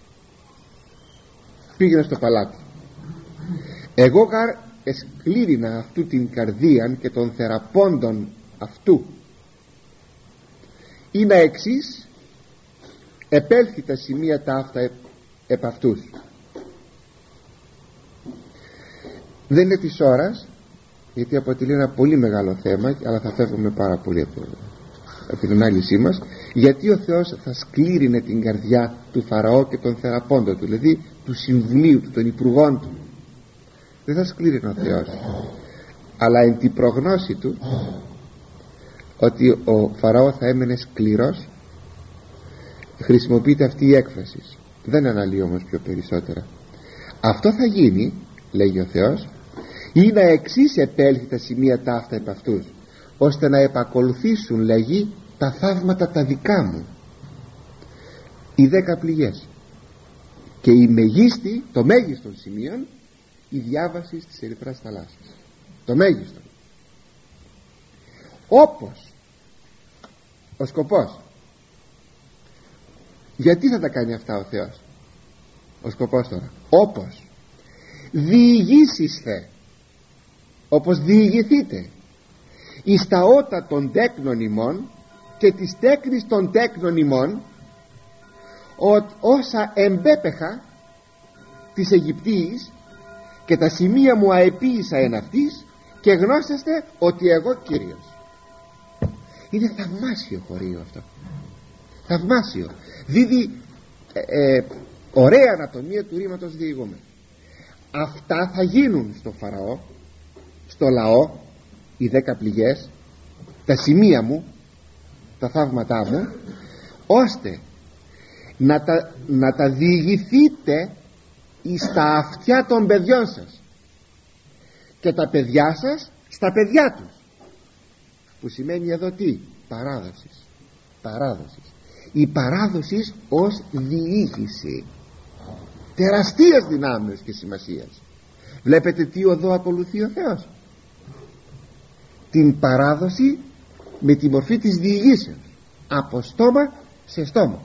πήγαινε στο παλάτι. Εγώ γαρ εσκλήρινα αυτού την καρδίαν και των θεραπώντων αυτού, ή να εξής επέλθει τα σημεία τα αυτά επ' αυτούς. Δεν είναι της ώρας, γιατί αποτελεί ένα πολύ μεγάλο θέμα, αλλά θα φεύγουμε πάρα πολύ από την ανάλυση μας. Γιατί ο Θεός θα σκλήρινε την καρδιά του Φαραώ και των θεραπώντων του, δηλαδή του συμβουλίου του, των υπουργών του? Δεν θα σκλήρινε ο Θεός, αλλά εν την προγνώση του ότι ο Φαραώ θα έμενε σκληρός, χρησιμοποιείται αυτή η έκφραση. Δεν αναλύει όμως πιο περισσότερα. Αυτό θα γίνει, λέγει ο Θεός, ή να εξής επέλθει τα σημεία τα αυτά επ' αυτούς, ώστε να επακολουθήσουν, λέγει, τα θαύματα τα δικά μου, οι 10 πληγές, και το μέγιστο σημείων η διάβαση της ερυθράς θαλάσσης. Το μέγιστο. Όπως ο σκοπός. Γιατί θα τα κάνει αυτά ο Θεός? Ο σκοπός τώρα: όπως διηγήσισθε όπως διηγηθείτε εις τα ότα των τέκνων ημών και της τέκνης των τέκνων ημών, όσα εμπέπεχα της Αιγυπτίης και τα σημεία μου αεποίησα εν αυτής, και γνώσεστε ότι εγώ Κύριος. Είναι θαυμάσιο χωρίο αυτό, θαυμάσιο. Δίδει ωραία ανατομία του ρήματος διηγούμε. Αυτά θα γίνουν στο Φαραώ, στο λαό, οι 10 πληγές, τα σημεία μου, τα θαύματά μου, ώστε να τα διηγηθείτε εις τα αυτιά των παιδιών σας και τα παιδιά σας στα παιδιά τους, που σημαίνει εδώ τι? Παράδοσης. Η παράδοση ως διήγηση τεραστίας δυνάμεως και σημασίας. Βλέπετε τι οδό ακολουθεί ο Θεός? Την παράδοση με τη μορφή της διηγήσεως, από στόμα σε στόμα.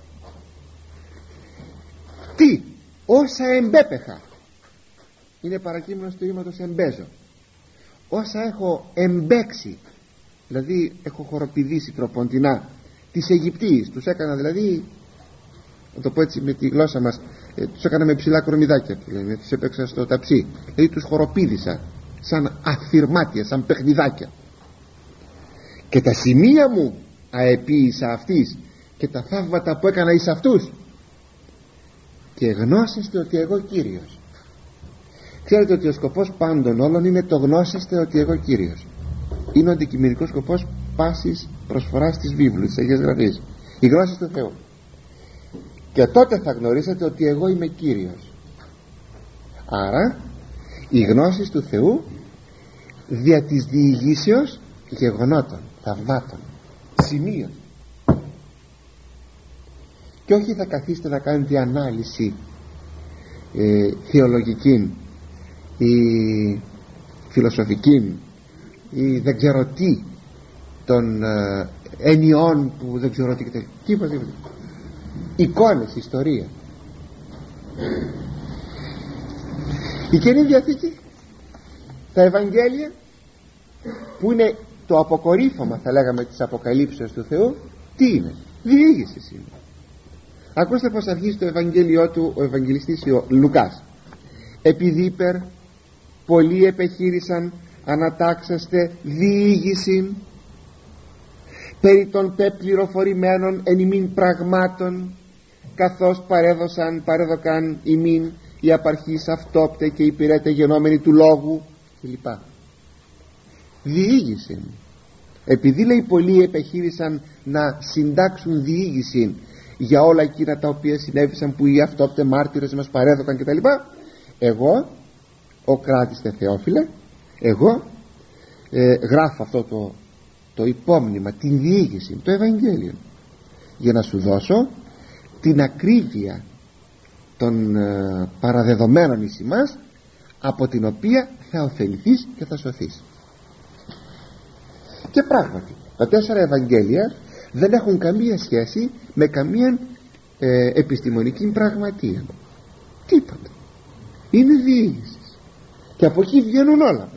Τι? Όσα εμπέπεχα, είναι παρακείμενος του ρήματος εμπέζω. Όσα έχω εμπέξει, δηλαδή έχω χοροπηδήσει τροποντινά της Αιγυπτίης, τους έκανα δηλαδή, να το πω έτσι με τη γλώσσα μας, τους έκανα με ψηλά κορμιδάκια, τους έπαιξα στο ταψί, δηλαδή τους χοροπήδησα σαν αφηρμάτια, σαν παιχνιδάκια. Και τα σημεία μου αεποίησα αυτής και τα θαύματα που έκανα εις αυτούς, και γνώσεστε ότι εγώ Κύριος. Ξέρετε ότι ο σκοπός πάντων όλων είναι το γνώσεστε ότι εγώ Κύριος. Είναι ο αντικειμενικός σκοπός πάσης προσφοράς της βίβλου, της Αγίας Γραφής, η γνώση του Θεού. Και τότε θα γνωρίσετε ότι εγώ είμαι Κύριος. Άρα η γνώση του Θεού δια της διηγήσεως γεγονότων, θαυμάτων, σημείων. Και όχι θα καθίσετε να κάνετε ανάλυση θεολογική ή φιλοσοφική ή δεν ξέρω τι των ενιών που δεν ξέρω τι και τίποτα. Εικόνες, ιστορία. Η Καινή Διαθήκη, τα Ευαγγέλια, που είναι το αποκορύφωμα θα λέγαμε της αποκαλύψεως του Θεού, τι είναι? Διήγηση είναι. Ακούστε πως αρχίζει το Ευαγγέλιο του ο Ευαγγελιστής ο Λουκάς. Επειδή υπερ πολλοί επεχείρησαν ανατάξαστε διήγηση περί των πεπληροφορημένων εν ημίν πραγμάτων, καθώς παρέδωκαν ημίν οι απαρχείς αυτόπτε και υπηρέτε γενόμενοι του λόγου κλπ. Διήγηση. Επειδή λέει πολλοί επεχείρησαν να συντάξουν διήγηση για όλα εκείνα τα οποία συνέβησαν που οι αυτόπτε μάρτυρες μας παρέδωκαν κτλ. Εγώ, ο Κράτιστε Θεόφιλε, εγώ γράφω αυτό το υπόμνημα, την διήγηση, το Ευαγγέλιο, για να σου δώσω την ακρίβεια των παραδεδομένων εις ημάς, από την οποία θα ωφεληθείς και θα σωθείς. Και πράγματι τα 4 Ευαγγέλια δεν έχουν καμία σχέση με καμία επιστημονική πραγματεία, τίποτα. Είναι διήγησης και από εκεί βγαίνουν όλα.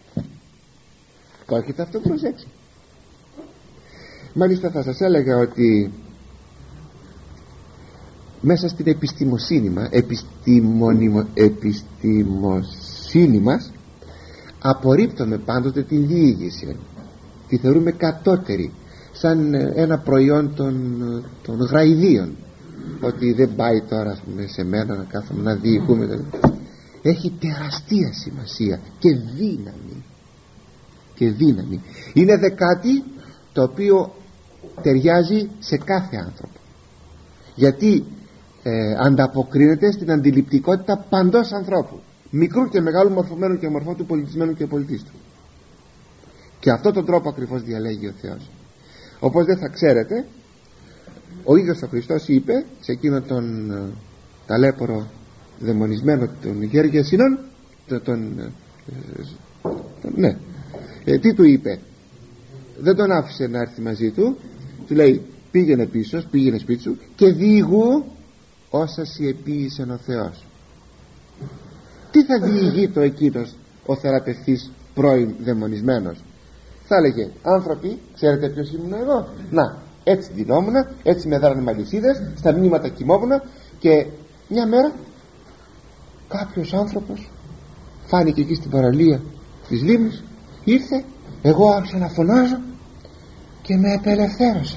Το έχετε αυτό προσέξει? Μάλιστα θα σας έλεγα ότι μέσα στην επιστημοσύνη μας απορρίπτουμε πάντοτε την διήγηση, τη θεωρούμε κατώτερη, σαν ένα προϊόν των γραϊδίων, ότι δεν πάει τώρα σε μένα να κάθομαι να διηγούμε. Έχει τεραστία σημασία και δύναμη. Είναι κάτι το οποίο ταιριάζει σε κάθε άνθρωπο, γιατί ανταποκρίνεται στην αντιληπτικότητα παντός ανθρώπου, μικρού και μεγάλου, μορφωμένου και μορφώτου, πολιτισμένου και πολιτίστου. Και αυτόν τον τρόπο ακριβώς διαλέγει ο Θεός. Όπως δεν θα ξέρετε, ο ίδιος ο Χριστός είπε σε εκείνο τον ταλέπορο δαιμονισμένο των Γεργεσινών, τι του είπε? Δεν τον άφησε να έρθει μαζί του, του λέει πήγαινε πίσω, πήγαινε σπίτι σου και διηγού όσα σοι επίησεν ο Θεός. Τι θα διηγεί το εκείνος ο θεραπευτής πρώην δαιμονισμένος, θα έλεγε άνθρωποι, ξέρετε ποιος ήμουν εγώ? Να, έτσι ντυνόμουνα, έτσι με δάρανε μαλισσίδες, στα μνήματα κοιμόμουνα, και μια μέρα κάποιος άνθρωπος φάνηκε εκεί στην παραλία της λίμνης, ήρθε, εγώ άρχισα να φωνάζω και με απελευθέρωσε.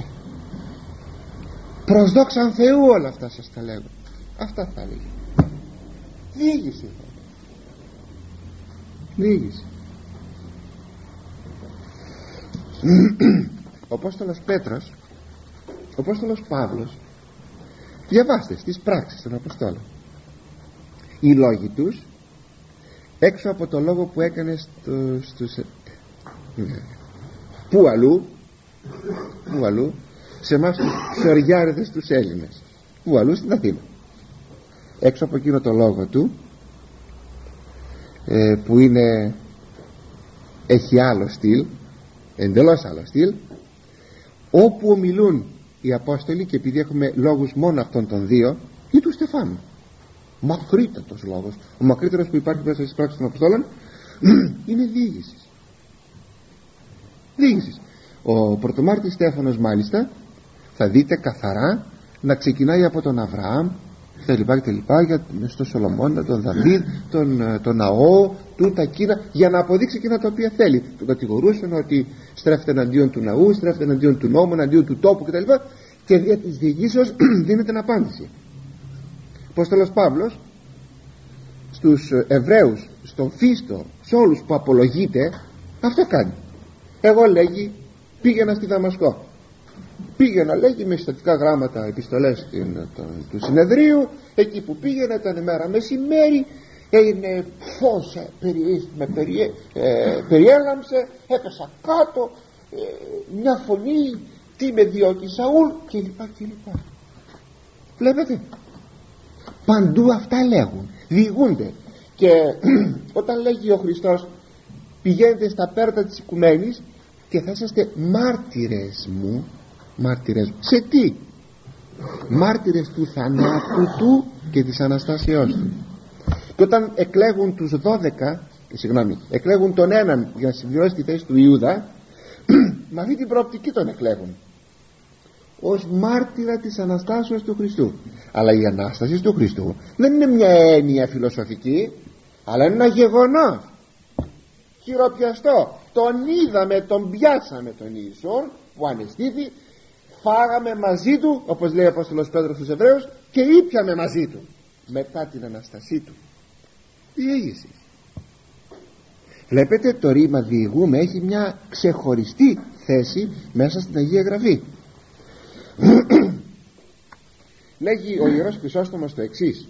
Προς δόξαν Θεού όλα αυτά σας τα λέγω. Αυτά θα έλεγε. Διήγηση. Διήγηση. Ο Απόστολος Πέτρος, ο Απόστολος Παύλος, διαβάστε στις πράξεις των Αποστόλων, οι λόγοι τους έξω από το λόγο που έκανε πού αλλού σε εμάς τους Σοριάριδες τους Έλληνες, πού αλλού στην Αθήνα, έξω από εκείνο το λόγο του που έχει άλλο στυλ, εντελώς άλλο στυλ, όπου ομιλούν οι Απόστολοι, και επειδή έχουμε λόγους μόνο αυτών των δύο, ή του Στεφάνου, μακρύτατος λόγος, ο μακρύτερος που υπάρχει μέσα στις πράξεις των Αποστόλων, είναι διήγησης. Ο πρωτομάρτης Στέφανος μάλιστα θα δείτε καθαρά να ξεκινάει από τον Αβραάμ κτλ, στο Σολομώνα, τον Δαβίδ, τον Ναό, τούτα εκείνα, για να αποδείξει εκείνα τα οποία θέλει. Τον κατηγορούσαν ότι στρέφεται εναντίον του ναού, στρέφεται εναντίον του νόμου, εναντίον του τόπου κτλ, και δια της διηγήσεως δίνεται την απάντηση. Ο Απόστολος Παύλος στους Εβραίους, στον Φίστο, σε όλους που απολογείται, αυτό κάνει. Εγώ, λέγει, πήγαινα στη Δαμασκό, πήγαινα, λέγει, με συστατικά γράμματα επιστολές του συνεδρίου. Εκεί που πήγαινα ήταν μέρα μεσημέρι, έγινε φως, με περιέλαμψε, έπεσα κάτω, μια φωνή, τι με διώκει Σαούλ, κλπ. Βλέπετε, παντού αυτά λέγουν, διηγούνται. Και όταν λέγει ο Χριστός, πηγαίνετε στα πέρτα της οικουμένης και θα είσαστε μάρτυρες μου. Μάρτυρες σε τι? Μάρτυρες του θανάτου του και της Αναστάσεώς του. Και όταν εκλέγουν τους 12, εκλέγουν τον έναν για να συμπληρώσει τη θέση του Ιούδα, με αυτή την προοπτική τον εκλέγουν ως μάρτυρα της Αναστάσεως του Χριστού. Αλλά η Ανάσταση του Χριστού δεν είναι μια έννοια φιλοσοφική, αλλά είναι ένα γεγονός χειροπιαστό. Τον είδαμε, τον πιάσαμε τον Ιησού που αναισθήθη, φάγαμε μαζί του, όπως λέει ο Απόστολος Πέτρος στους Εβραίους, και ήπιαμε μαζί του μετά την Αναστασή του. Διήγηση. Βλέπετε, το ρήμα διηγούμε έχει μια ξεχωριστή θέση μέσα στην Αγία Γραφή. Λέγει ο Ιερός Χρυσόστομος το εξής: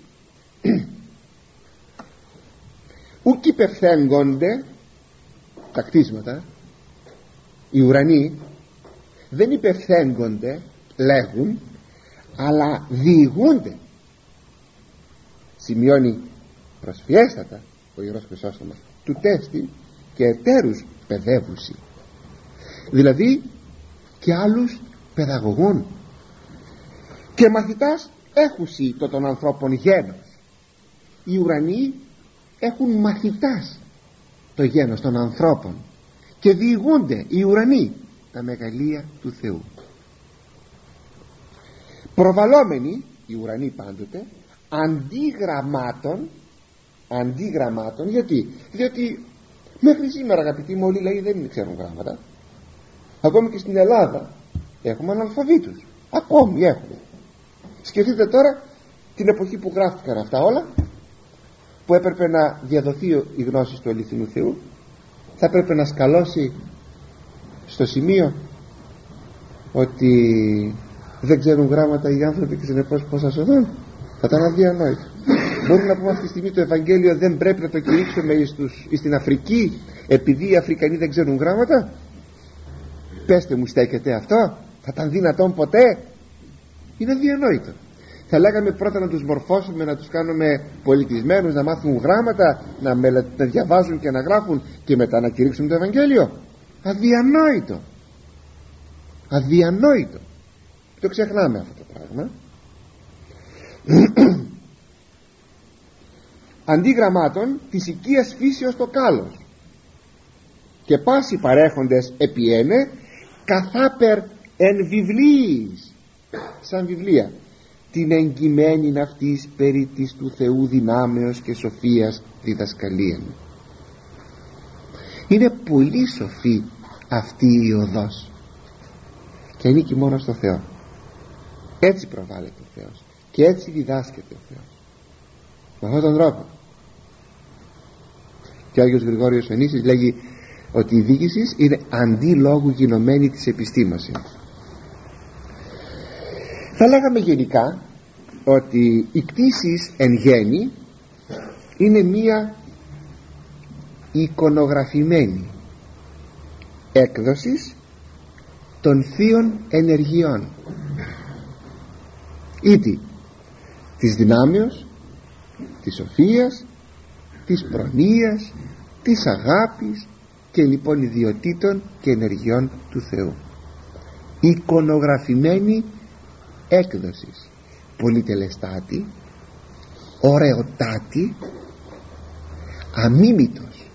ουκ υπευθέγγονται τα κτίσματα, οι ουρανοί δεν υπευθέγγονται, λέγουν, αλλά διηγούνται. Σημειώνει προσφιέστατα ο Ιερός Χρυσόστομος, του τέστη και εταίρους παιδεύουσι, δηλαδή και άλλους παιδαγωγούν και μαθητάς έχουσι το των ανθρώπων γένος. Οι ουρανοί έχουν μαθητάς το γένος των ανθρώπων και διηγούνται οι ουρανοί τα μεγαλεία του Θεού, προβαλόμενοι οι ουρανοί πάντοτε αντίγραμμάτων. Γιατί? Διότι μέχρι σήμερα, αγαπητοί μου, όλοι οι λαοί δεν ξέρουν γράμματα. Ακόμη και στην Ελλάδα έχουμε αναλφαβήτους, ακόμη έχουμε. Σκεφτείτε τώρα την εποχή που γράφτηκαν αυτά όλα, που έπρεπε να διαδοθεί η γνώση του αληθινού Θεού, θα έπρεπε να σκαλώσει στο σημείο ότι δεν ξέρουν γράμματα οι άνθρωποι και συνεπώς πώς θα σωθούν. Θα ήταν αδιανόητο. Μπορούμε να πούμε αυτή τη στιγμή το Ευαγγέλιο δεν πρέπει να το κηρύξουμε στην Αφρική επειδή οι Αφρικανοί δεν ξέρουν γράμματα? Πέστε μου, στέκεται αυτό? Θα ήταν δυνατόν ποτέ? Είναι αδιανόητο. Θα λέγαμε πρώτα να τους μορφώσουμε, να τους κάνουμε πολιτισμένους, να μάθουν γράμματα, να διαβάζουν και να γράφουν, και μετά να κηρύξουν το Ευαγγέλιο. Αδιανόητο. Αδιανόητο. Το ξεχνάμε αυτό το πράγμα. Αντί γραμμάτων της οικίας φύσεως το κάλος. και πάσοι παρέχοντες επιένε καθάπερ εν βιβλίης, σαν βιβλία, την εγκυμένην αυτής περί της του Θεού δυνάμεως και σοφίας διδασκαλίαν. Είναι πολύ σοφή αυτή η οδός και ανήκει μόνο στο Θεό. Έτσι προβάλλεται ο Θεός και έτσι διδάσκεται ο Θεός, με αυτόν τον τρόπο. Και ο Άγιος Γρηγόριος ο Νήσης λέγει ότι η δίκηση είναι αντί λόγου γινωμένη της επιστήμας. Θα λέγαμε γενικά ότι η κτήση εν γέννη είναι μία εικονογραφημένη έκδοση των θείων ενεργειών, ήτι της δυνάμεως, της σοφίας, της προνοίας, της αγάπης και λοιπόν ιδιωτήτων και ενεργειών του Θεού. Εικονογραφημένη έκδοση, πολυτελεστάτη, ωραιοτάτη, αμίμητος.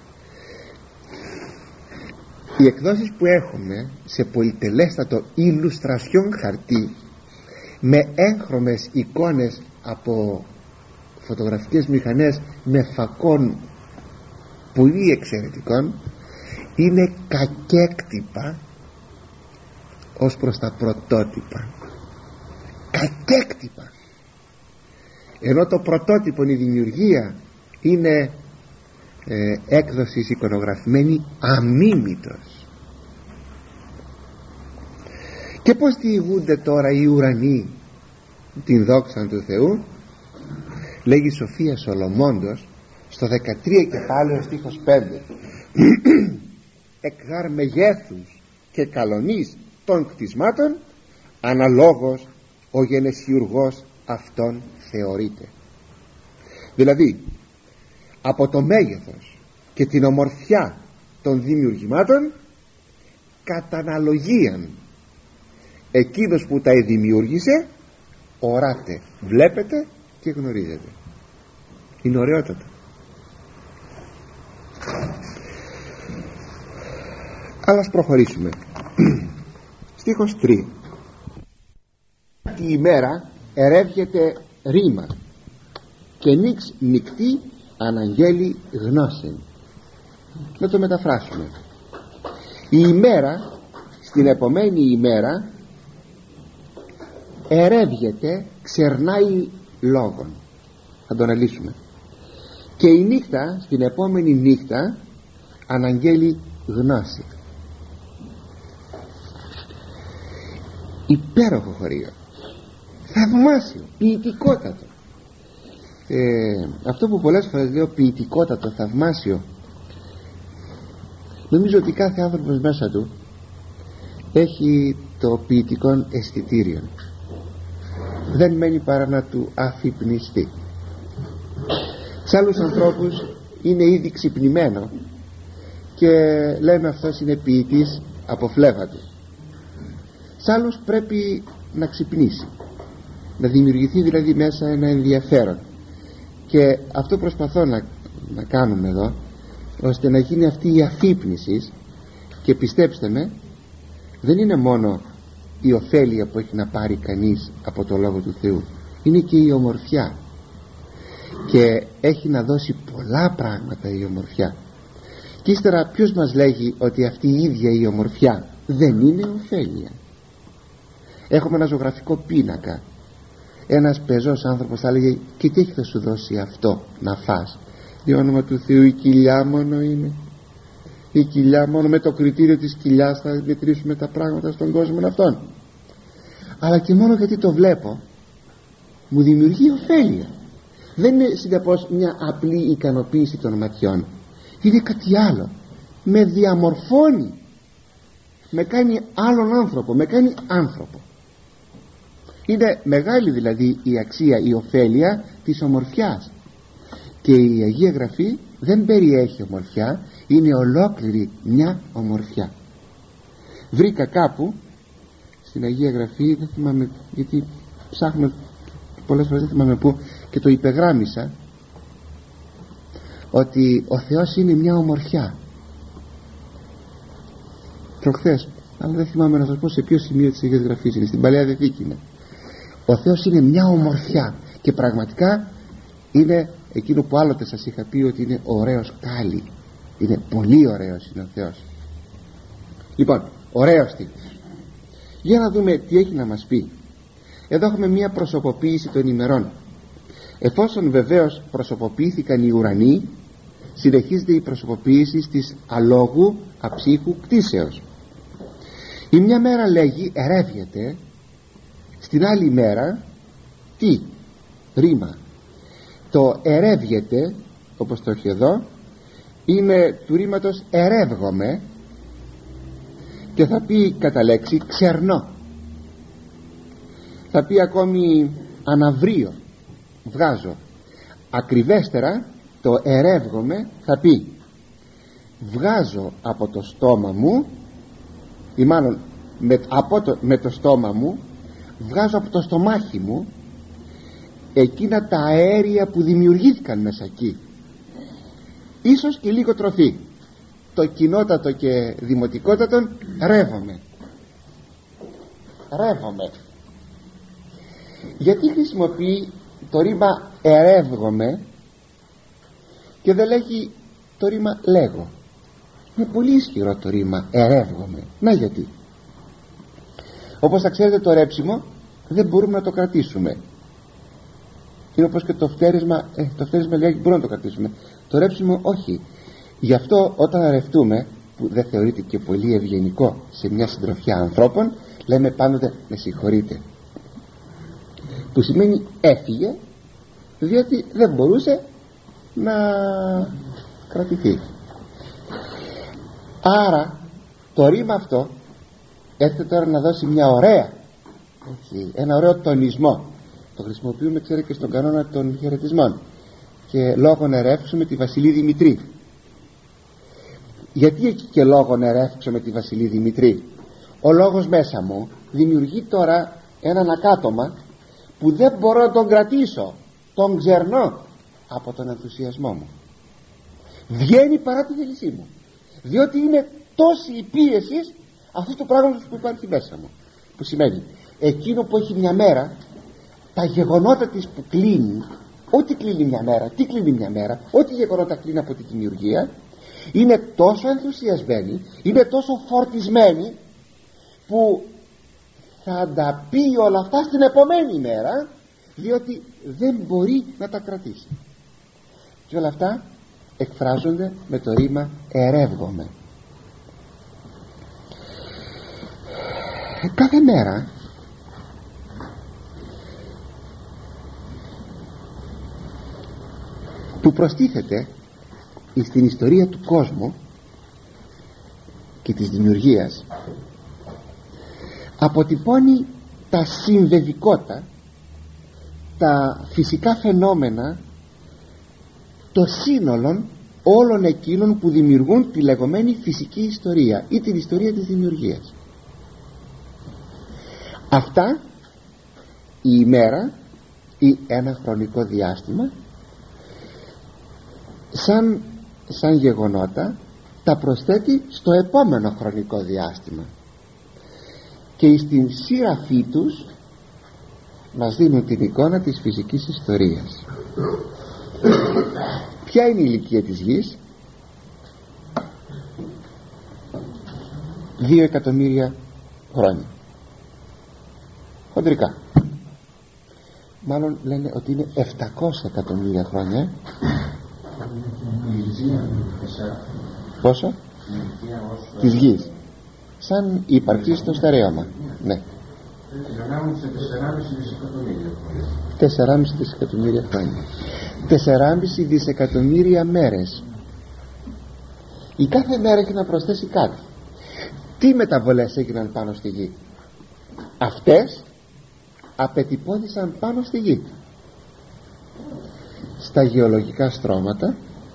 Οι εκδόσεις που έχουμε σε πολυτελέστατο ηλουστρασιόν χαρτί με έγχρωμες εικόνες από φωτογραφικές μηχανές με φακών πολύ εξαιρετικών είναι κακέκτυπα ως προς τα πρωτότυπα, κακέκτυπα, ενώ το πρωτότυπο, η δημιουργία, είναι έκδοση εικονογραφημένη αμίμητος. Και πως διηγούνται τώρα οι ουρανοί την δόξα του Θεού? Λέγει η Σοφία Σολομώντος στο 13 κεφάλαιο στίχος 5 εκγάρ μεγέθους και καλονής των κτισμάτων αναλόγως ο γενεσιουργός αυτόν θεωρείται. Δηλαδή από το μέγεθος και την ομορφιά των δημιουργημάτων κατά αναλογίαν εκείνος που τα δημιούργησε οράται, βλέπετε και γνωρίζετε. Είναι ωραιότατο. Αλλά ας προχωρήσουμε. Στίχος 3. Τη ημέρα ερεύγεται ρήμα και νύξ νυκτή αναγγέλει γνώσιν. Να το μεταφράσουμε. Η ημέρα, στην επομένη ημέρα, ερεύγεται, ξερνάει λόγων. Θα το αναλύσουμε. Και η νύχτα, στην επόμενη νύχτα, αναγγέλει γνώση. Υπέροχο χωρίο, θαυμάσιο, ποιητικότατο. Αυτό που πολλές φορές λέω ποιητικότατο, θαυμάσιο, νομίζω ότι κάθε άνθρωπος μέσα του έχει το ποιητικό αισθητήριο. Δεν μένει παρά να του αφυπνιστεί. Σε άλλους ανθρώπους είναι ήδη ξυπνημένο και λέμε αυτός είναι ποιητής από φλέβα του. Σε άλλους πρέπει να ξυπνήσει, να δημιουργηθεί δηλαδή μέσα ένα ενδιαφέρον, και αυτό προσπαθώ να κάνουμε εδώ, ώστε να γίνει αυτή η αφύπνιση. Και πιστέψτε με, δεν είναι μόνο η ωφέλεια που έχει να πάρει κανείς από το Λόγο του Θεού, είναι και η ομορφιά, και έχει να δώσει πολλά πράγματα η ομορφιά. Και ύστερα ποιος μας λέγει ότι αυτή η ίδια η ομορφιά δεν είναι ωφέλεια? Έχουμε ένα ζωγραφικό πίνακα. Ένας πεζός άνθρωπος θα έλεγε και τι έχει θα σου δώσει αυτό να φας? Για όνομα του Θεού, η κοιλιά μόνο είναι. Η κοιλιά μόνο, με το κριτήριο της κοιλιάς θα μετρήσουμε τα πράγματα στον κόσμο αυτόν. Αλλά και μόνο γιατί το βλέπω μου δημιουργεί ωφέλεια. Δεν είναι συνεπώς μια απλή ικανοποίηση των ματιών, είναι κάτι άλλο. Με διαμορφώνει, με κάνει άλλον άνθρωπο, με κάνει άνθρωπο. Είναι μεγάλη δηλαδή η αξία, η ωφέλεια της ομορφιάς. Και η Αγία Γραφή δεν περιέχει ομορφιά, είναι ολόκληρη μια ομορφιά. Βρήκα κάπου στην Αγία Γραφή, δεν θυμάμαι γιατί ψάχνω πολλές φορές, δεν θυμάμαι πού, και το υπεγράμμισα, ότι ο Θεός είναι μια ομορφιά. προχθές, αλλά δεν θυμάμαι να σας πω σε ποιο σημείο της Αγίας Γραφής είναι, στην Παλαιά Διαθήκη είναι. Ο Θεός είναι μια ομορφιά και πραγματικά είναι εκείνο που άλλοτε σας είχα πει, ότι είναι ωραίος κάλλη. Είναι πολύ ωραίος είναι ο Θεός. Λοιπόν, ωραίος τι. Για να δούμε τι έχει να μας πει. Εδώ έχουμε μια προσωποποίηση των ημερών. Εφόσον βεβαίως προσωποποιήθηκαν οι ουρανοί, συνεχίζεται η προσωποποίηση της αλόγου αψύχου κτίσεως. Η μια μέρα λέγει ερεύγεται, στην άλλη μέρα τι ρήμα. Το ερεύγεται, όπως το έχει εδώ, είναι του ρήματος ερεύγομαι, και θα πει κατά λέξη ξερνώ, θα πει ακόμη αναβρίο, βγάζω. Ακριβέστερα το ερεύγομαι θα πει βγάζω από το στόμα μου, ή μάλλον με το στόμα μου βγάζω από το στομάχι μου εκείνα τα αέρια που δημιουργήθηκαν μέσα εκεί, ίσως και λίγο τροφή, το κοινότατο και δημοτικότατον ρεύομαι. Γιατί χρησιμοποιεί το ρήμα ερεύγομαι και δεν λέγει το ρήμα λέγω? Είναι πολύ ισχυρό το ρήμα ερεύγομαι. Να γιατί. Όπως θα ξέρετε, το ρέψιμο δεν μπορούμε να το κρατήσουμε. Είναι όπως και το φτέρισμα. Το φτέρισμα λέγει μπορούμε να το κρατήσουμε, το ρέψιμο όχι. Γι' αυτό όταν ρευτούμε, που δεν θεωρείται και πολύ ευγενικό σε μια συντροφιά ανθρώπων, λέμε πάντοτε με συγχωρείτε, που σημαίνει έφυγε, διότι δεν μπορούσε να κρατηθεί. Άρα το ρήμα αυτό έρχεται τώρα να δώσει μια ωραία, ένα ωραίο τονισμό. Το χρησιμοποιούμε, ξέρετε, και στον κανόνα των χαιρετισμών. Και λόγον ερεύξουμε τη Βασιλή Δημητρή. Γιατί εκεί και λόγον ερεύξουμε τη Βασιλή Δημητρή? Ο λόγος μέσα μου δημιουργεί τώρα έναν ακάτωμα που δεν μπορώ να τον κρατήσω, τον ξερνώ από τον ενθουσιασμό μου, βγαίνει παρά τη θέλησή μου, διότι είναι τόση η πίεση αυτού του πράγματος που υπάρχει μέσα μου, που σημαίνει εκείνο που έχει μια μέρα, τα γεγονότα της που κλείνει, ό,τι κλείνει μια μέρα, τι κλείνει μια μέρα, ό,τι γεγονότα κλείνει από τη δημιουργία, είναι τόσο ενθουσιασμένη, είναι τόσο φορτισμένη, που θα τα πει όλα αυτά στην επόμενη μέρα, διότι δεν μπορεί να τα κρατήσει. Και όλα αυτά εκφράζονται με το ρήμα ερεύγομαι. Κάθε μέρα που προστίθεται στην ιστορία του κόσμου και της δημιουργίας, αποτυπώνει τα συμβεβικότα, τα φυσικά φαινόμενα, το σύνολο όλων εκείνων που δημιουργούν τη λεγόμενη φυσική ιστορία ή την ιστορία της δημιουργίας. Αυτά η ημέρα ή ένα χρονικό διάστημα σαν γεγονότα τα προσθέτει στο επόμενο χρονικό διάστημα, και στην σειραφή τους μας δίνουν την εικόνα της φυσικής ιστορίας. Ποια είναι η ηλικία της γης? 2 εκατομμύρια χρόνια χοντρικά. Μάλλον λένε ότι είναι 700 εκατομμύρια χρόνια. Πόσο? Της γης σαν ύπαρξη στο στερέωμα. Ναι, 4,5 δισεκατομμύρια χρόνια, 4,5 δισεκατομμύρια μέρες. Η κάθε μέρα έχει να προσθέσει κάτι. Τι μεταβολές έγιναν πάνω στη γη? Αυτές απετυπώθησαν πάνω στη γη, στα γεωλογικά στρώματα,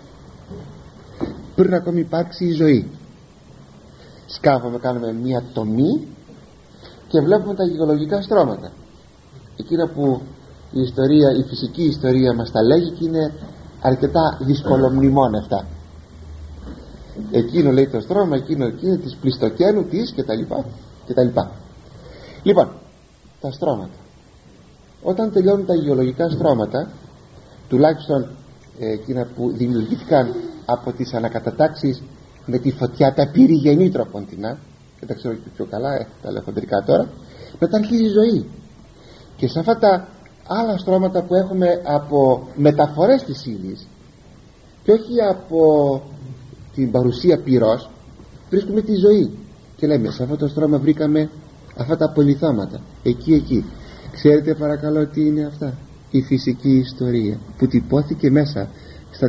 πριν ακόμη υπάρξει η ζωή. Σκάβαμε, κάνουμε μία τομή και βλέπουμε τα γεωλογικά στρώματα, εκείνα που η ιστορία, η φυσική ιστορία μας τα λέγει, και είναι αρκετά δυσκολομνημόνευτα. εκείνο λέει το στρώμα, εκείνο της Πλιστοκένου της κτλ. Λοιπόν, τα στρώματα, όταν τελειώνουν τα γεωλογικά στρώματα, τουλάχιστον εκείνα που δημιουργήθηκαν από τις ανακατατάξεις με τη φωτιά, τα πυρηγενή τροποντινά, και τα ξέρω και πιο καλά, τα λέω χοντρικά τώρα, μετά αρχίζει η ζωή. Και σε αυτά τα άλλα στρώματα που έχουμε από μεταφορές της ύλης και όχι από την παρουσία πυρός, βρίσκουμε τη ζωή και λέμε σε αυτό το στρώμα βρήκαμε αυτά τα πολυθώματα εκεί. Ξέρετε παρακαλώ τι είναι αυτά? Η φυσική ιστορία που τυπώθηκε μέσα στα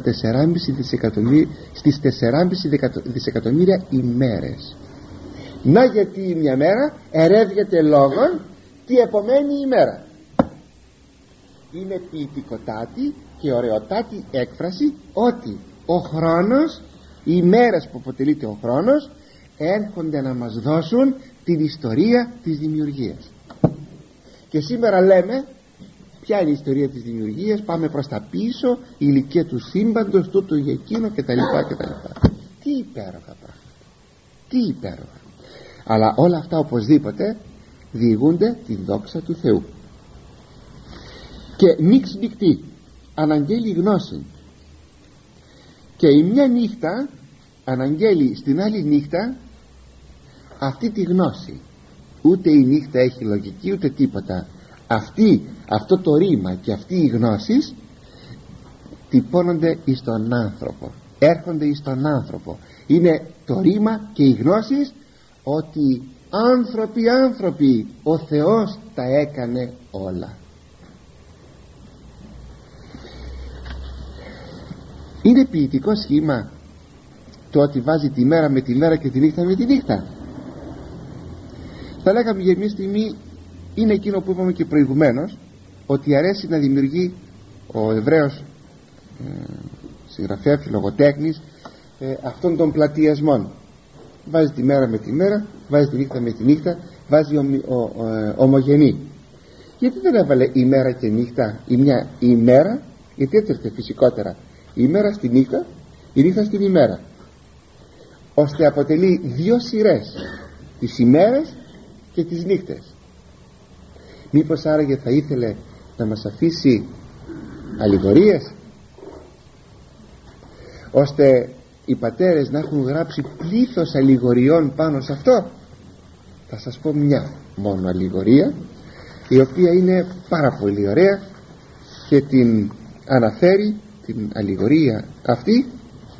4,5 δισεκατομμύρια ημέρες. Να γιατί μια μέρα ερεύγεται λόγον τι επομένη ημέρα. Είναι ποιητικοτάτη και ωραιοτάτη έκφραση ότι ο χρόνος, οι ημέρες που αποτελείται ο χρόνος, έρχονται να μας δώσουν την ιστορία της δημιουργίας. Και σήμερα λέμε ποια είναι η ιστορία της δημιουργίας, πάμε προς τα πίσω, η ηλικία του σύμπαντος, τούτο για εκείνο κτλ. Τι υπέροχα πράγματα, τι υπέροχα. Αλλά όλα αυτά οπωσδήποτε διηγούνται την δόξα του Θεού. Και νύξ νυχτή αναγγέλει γνώση, και η μια νύχτα αναγγέλει στην άλλη νύχτα αυτή τη γνώση. Ούτε η νύχτα έχει λογική ούτε τίποτα. Αυτό το ρήμα και αυτή οι γνώσεις τυπώνονται εις τον άνθρωπο, έρχονται εις τον άνθρωπο. Είναι το ρήμα και οι γνώσεις ότι άνθρωποι ο Θεός τα έκανε όλα. Είναι ποιητικό σχήμα το ότι βάζει τη μέρα με τη μέρα και τη νύχτα με τη νύχτα. Θα λέγαμε για μια στιγμή είναι εκείνο που είπαμε και προηγουμένως, ότι αρέσει να δημιουργεί ο Εβραίος συγγραφέας, λογοτέχνης, αυτών των πλατιασμών. Βάζει τη μέρα με τη μέρα, βάζει τη νύχτα με τη νύχτα, βάζει ομογενή. Γιατί δεν έβαλε ημέρα και νύχτα ή μια ημέρα? Γιατί έτσι έρθει φυσικότερα η ημέρα στη νύχτα, η νύχτα στην ημέρα, ώστε αποτελεί δύο σειρές, τις ημέρες και τις νύχτες. Μήπως άραγε θα ήθελε να μας αφήσει αλληγορίες, ώστε οι πατέρες να έχουν γράψει πλήθος αλληγοριών πάνω σε αυτό? Θα σας πω μια μόνο αλληγορία, η οποία είναι πάρα πολύ ωραία και την αναφέρει την αλληγορία αυτή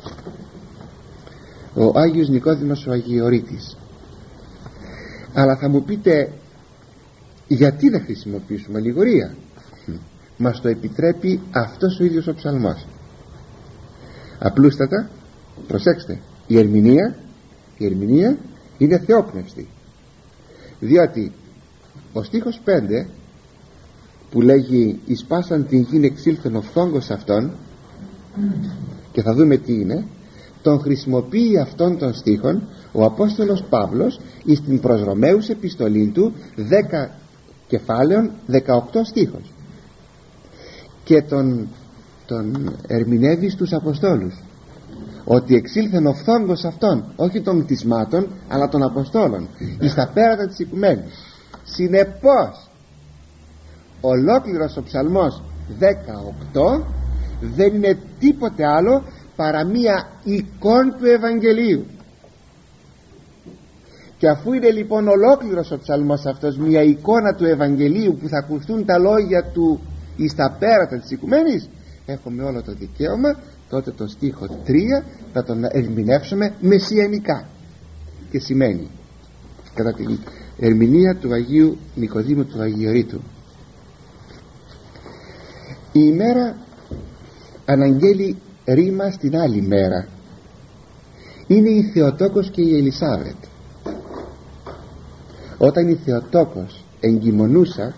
ο Άγιος Νικόδημος ο Αγιορείτης. Αλλά θα μου πείτε, γιατί να χρησιμοποιήσουμε αλληγορία? Μας το επιτρέπει αυτός ο ίδιος ο ψαλμός. Απλούστατα, προσέξτε, η ερμηνεία είναι θεόπνευστη, διότι ο στίχος 5 που λέγει «Εις πάσαν την γην εξήλθεν ο φθόγκος αυτόν», και θα δούμε τι είναι, τον χρησιμοποιεί αυτόν τον στίχον ο Απόστολος Παύλος εις την προς Ρωμαίους επιστολή του 10 κεφάλαιων 18 στίχος, και τον ερμηνεύει στους Αποστόλους ότι εξήλθεν ο φθόγκος αυτών, όχι των κτισμάτων αλλά των Αποστόλων, εις τα πέρατα της οικουμένης. Συνεπώς ολόκληρος ο ψαλμός 18 δεν είναι τίποτε άλλο παρά μία εικόνα του Ευαγγελίου. Και αφού είναι λοιπόν ολόκληρος ο ψαλμός αυτός μία εικόνα του Ευαγγελίου που θα ακουστούν τα λόγια του εις τα πέρατα της οικουμένης, έχουμε όλο το δικαίωμα τότε το στίχο 3 θα τον ερμηνεύσουμε μεσιανικά, και σημαίνει κατά την ερμηνεία του Αγίου Νικοδήμου του Αγιορείτου: η ημέρα αναγγέλει ρήμα στην άλλη μέρα. Είναι η Θεοτόκος και η Ελισάβετ. Όταν η Θεοτόκος εγκυμονούσα,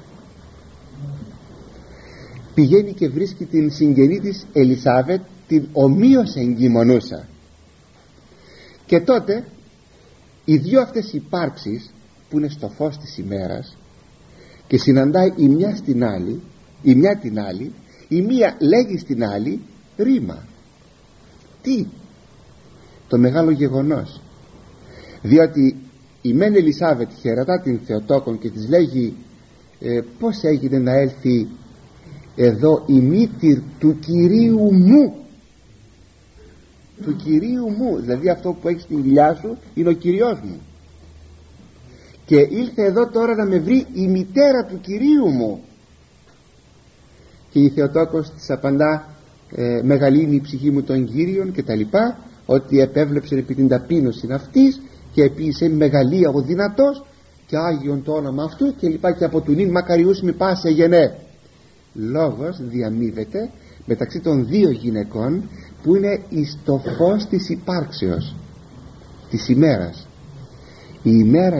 πηγαίνει και βρίσκει την συγγενή της Ελισάβετ, την ομοίως εγκυμονούσα, και τότε οι δύο αυτές υπάρξεις που είναι στο φως της ημέρας και συναντάει η μια στην άλλη, η μια την άλλη, η μία λέγει στην άλλη ρήμα. το μεγάλο γεγονός, διότι η μεν Ελισάβετ χαιρετά την Θεοτόκον και της λέγει πώς έγινε να έλθει εδώ η μήτηρ του Κυρίου μου, του Κυρίου μου, δηλαδή αυτό που έχει στην κοιλιά σου είναι ο Κυριός μου, και ήλθε εδώ τώρα να με βρει η μητέρα του Κυρίου μου. Και η Θεοτόκος της απαντά μεγαλύνει η ψυχή μου των Κύριων και τα λοιπά, ότι επέβλεψε επί την ταπείνωση αυτής και επίσης μεγαλεία ο δυνατός και άγιον το όνομα αυτού και λοιπά, και από του νυν μακαριούς μη πάσε γενέ. Λόγος διαμείβεται μεταξύ των δύο γυναικών που είναι εις το φως της υπάρξεως της ημέρας. Η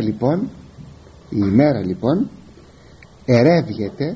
ημέρα λοιπόν ερεύγεται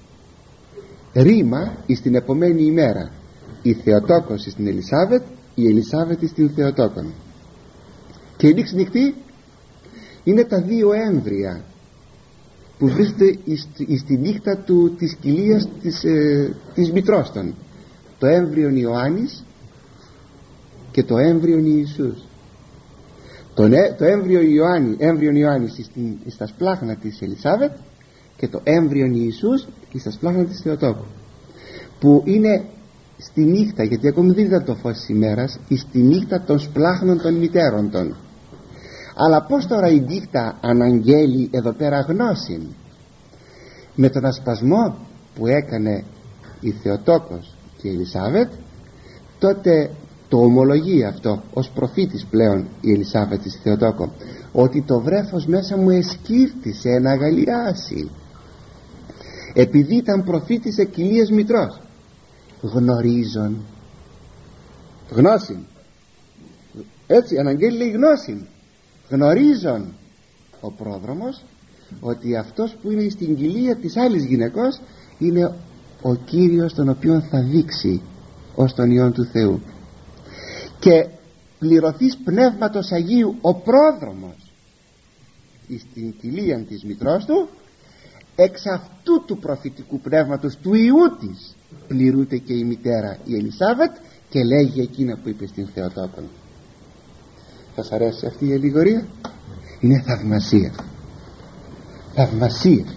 ρήμα εις την επομένη ημέρα, η Θεοτόκος εις την Ελισάβετ, η Ελισάβετ εις την Θεοτόκον. Και η νύξη νυχτή είναι τα δύο έμβρια που βρίσκονται εις τη νύχτα της κοιλίας της μητρός των, το έμβριον Ιωάννης και το έμβριον Ιησούς. Το έμβριον Ιωάννης εις τα σπλάχνα της Ελισάβετ και το έμβριον Ιησούς εις τα σπλάχνα της Θεοτόκου, που είναι στη νύχτα, γιατί ακόμη δεν ήταν το φως της ημέρας, εις τη νύχτα των σπλάχνων των μητέρων των. Αλλά πως τώρα η νύχτα αναγγέλει εδώ πέρα γνώση? Με τον ασπασμό που έκανε η Θεοτόκος και η Ελισάβετ, τότε το ομολογεί αυτό ως προφήτης πλέον η Ελισάβετ της Θεοτόκο, ότι το βρέφος μέσα μου εσκύρτησε να αγαλιάσει, επειδή ήταν προφήτης εκκυλίας μητρός. Γνωρίζον, γνώση, έτσι αναγγέλει η γνώση, γνωρίζον ο πρόδρομος ότι αυτός που είναι στην κοιλία της άλλης γυναικός είναι ο Κύριος τον οποίον θα δείξει ως τον Υιόν του Θεού. Και πληρωθείς Πνεύματος Αγίου ο πρόδρομος στην κοιλία της μητρός του, εξ αυτού του προφητικού πνεύματος του Υιού της πληρούνται και η μητέρα η Ελισάβετ και λέγει εκείνα που είπε στην Θεοτόκον. Θα σας αρέσει αυτή η αλληγορία? Είναι θαυμασία, θαυμασία.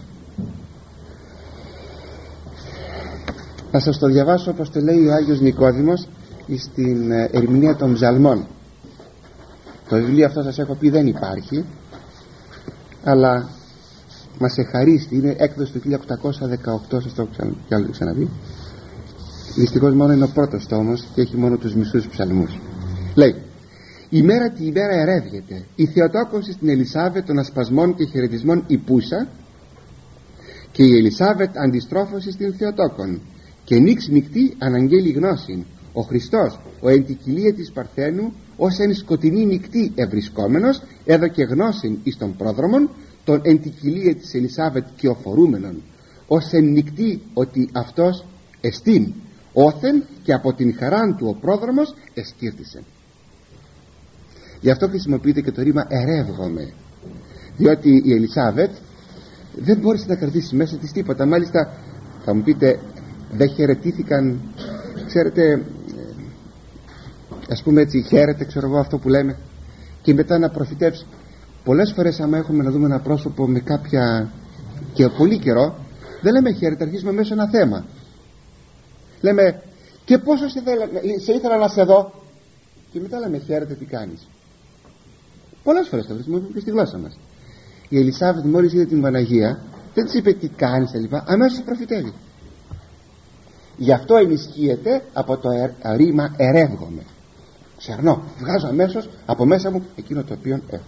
Να σας το διαβάσω όπως το λέει ο Άγιος Νικόδημος στην ερμηνεία των Ψαλμών. Το βιβλίο αυτό σας έχω πει δεν υπάρχει, αλλά μας εχαρίστη, είναι έκδοση του 1818, σας το έχω ξαναπεί. Δυστυχώς μόνο είναι ο πρώτος τόμος και έχει μόνο τους μισούς ψαλμούς. Λέει: η μέρα τη ημέρα ερεύγεται, η Θεοτόκος στην Ελισάβετ των ασπασμών και χαιρετισμών υπούσα, και η Ελισάβετ αντιστρόφωση στην Θεοτόκον, και νύξ νυχτή αναγγέλει γνώσιν, ο Χριστός ο εν τη κοιλία της Παρθένου ως εν σκοτεινή νυχτή ευρισκόμενος έδωκε γνώσιν εις των πρόδρομων τον εν τη κοιλία της Ελισάβετ και οφορούμενον, ως εν νυχτή ότι αυτός εστίν όθεν, και από την χαράν του ο πρόδρομος εσκύρτησε. Γι' αυτό χρησιμοποιείται και το ρήμα ερεύγομαι, διότι η Ελισάβετ δεν μπόρεσε να κρατήσει μέσα της τίποτα. Μάλιστα θα μου πείτε, δεν χαιρετήθηκαν, ξέρετε, ας πούμε έτσι, χαίρετε, ξέρω εγώ αυτό που λέμε, και μετά να προφητεύσει. Πολλές φορές άμα έχουμε να δούμε ένα πρόσωπο με κάποια και πολύ καιρό, δεν λέμε χαίρετε, αρχίζουμε μέσα ένα θέμα. Λέμε, και πόσο σε ήθελα να σε δω, και μετά λέμε χαίρετε, τι κάνεις. Πολλές φορές το χρησιμοποιούμε και στη γλώσσα μας. Η Ελισάβετ μόλις είδε την Παναγία, δεν της είπε τι κάνεις τα λοιπά, αμέσως προφητεύει. Γι' αυτό ενισχύεται από το ρήμα ερεύγομαι. Ξερνώ, βγάζω αμέσως από μέσα μου εκείνο το οποίο έχω.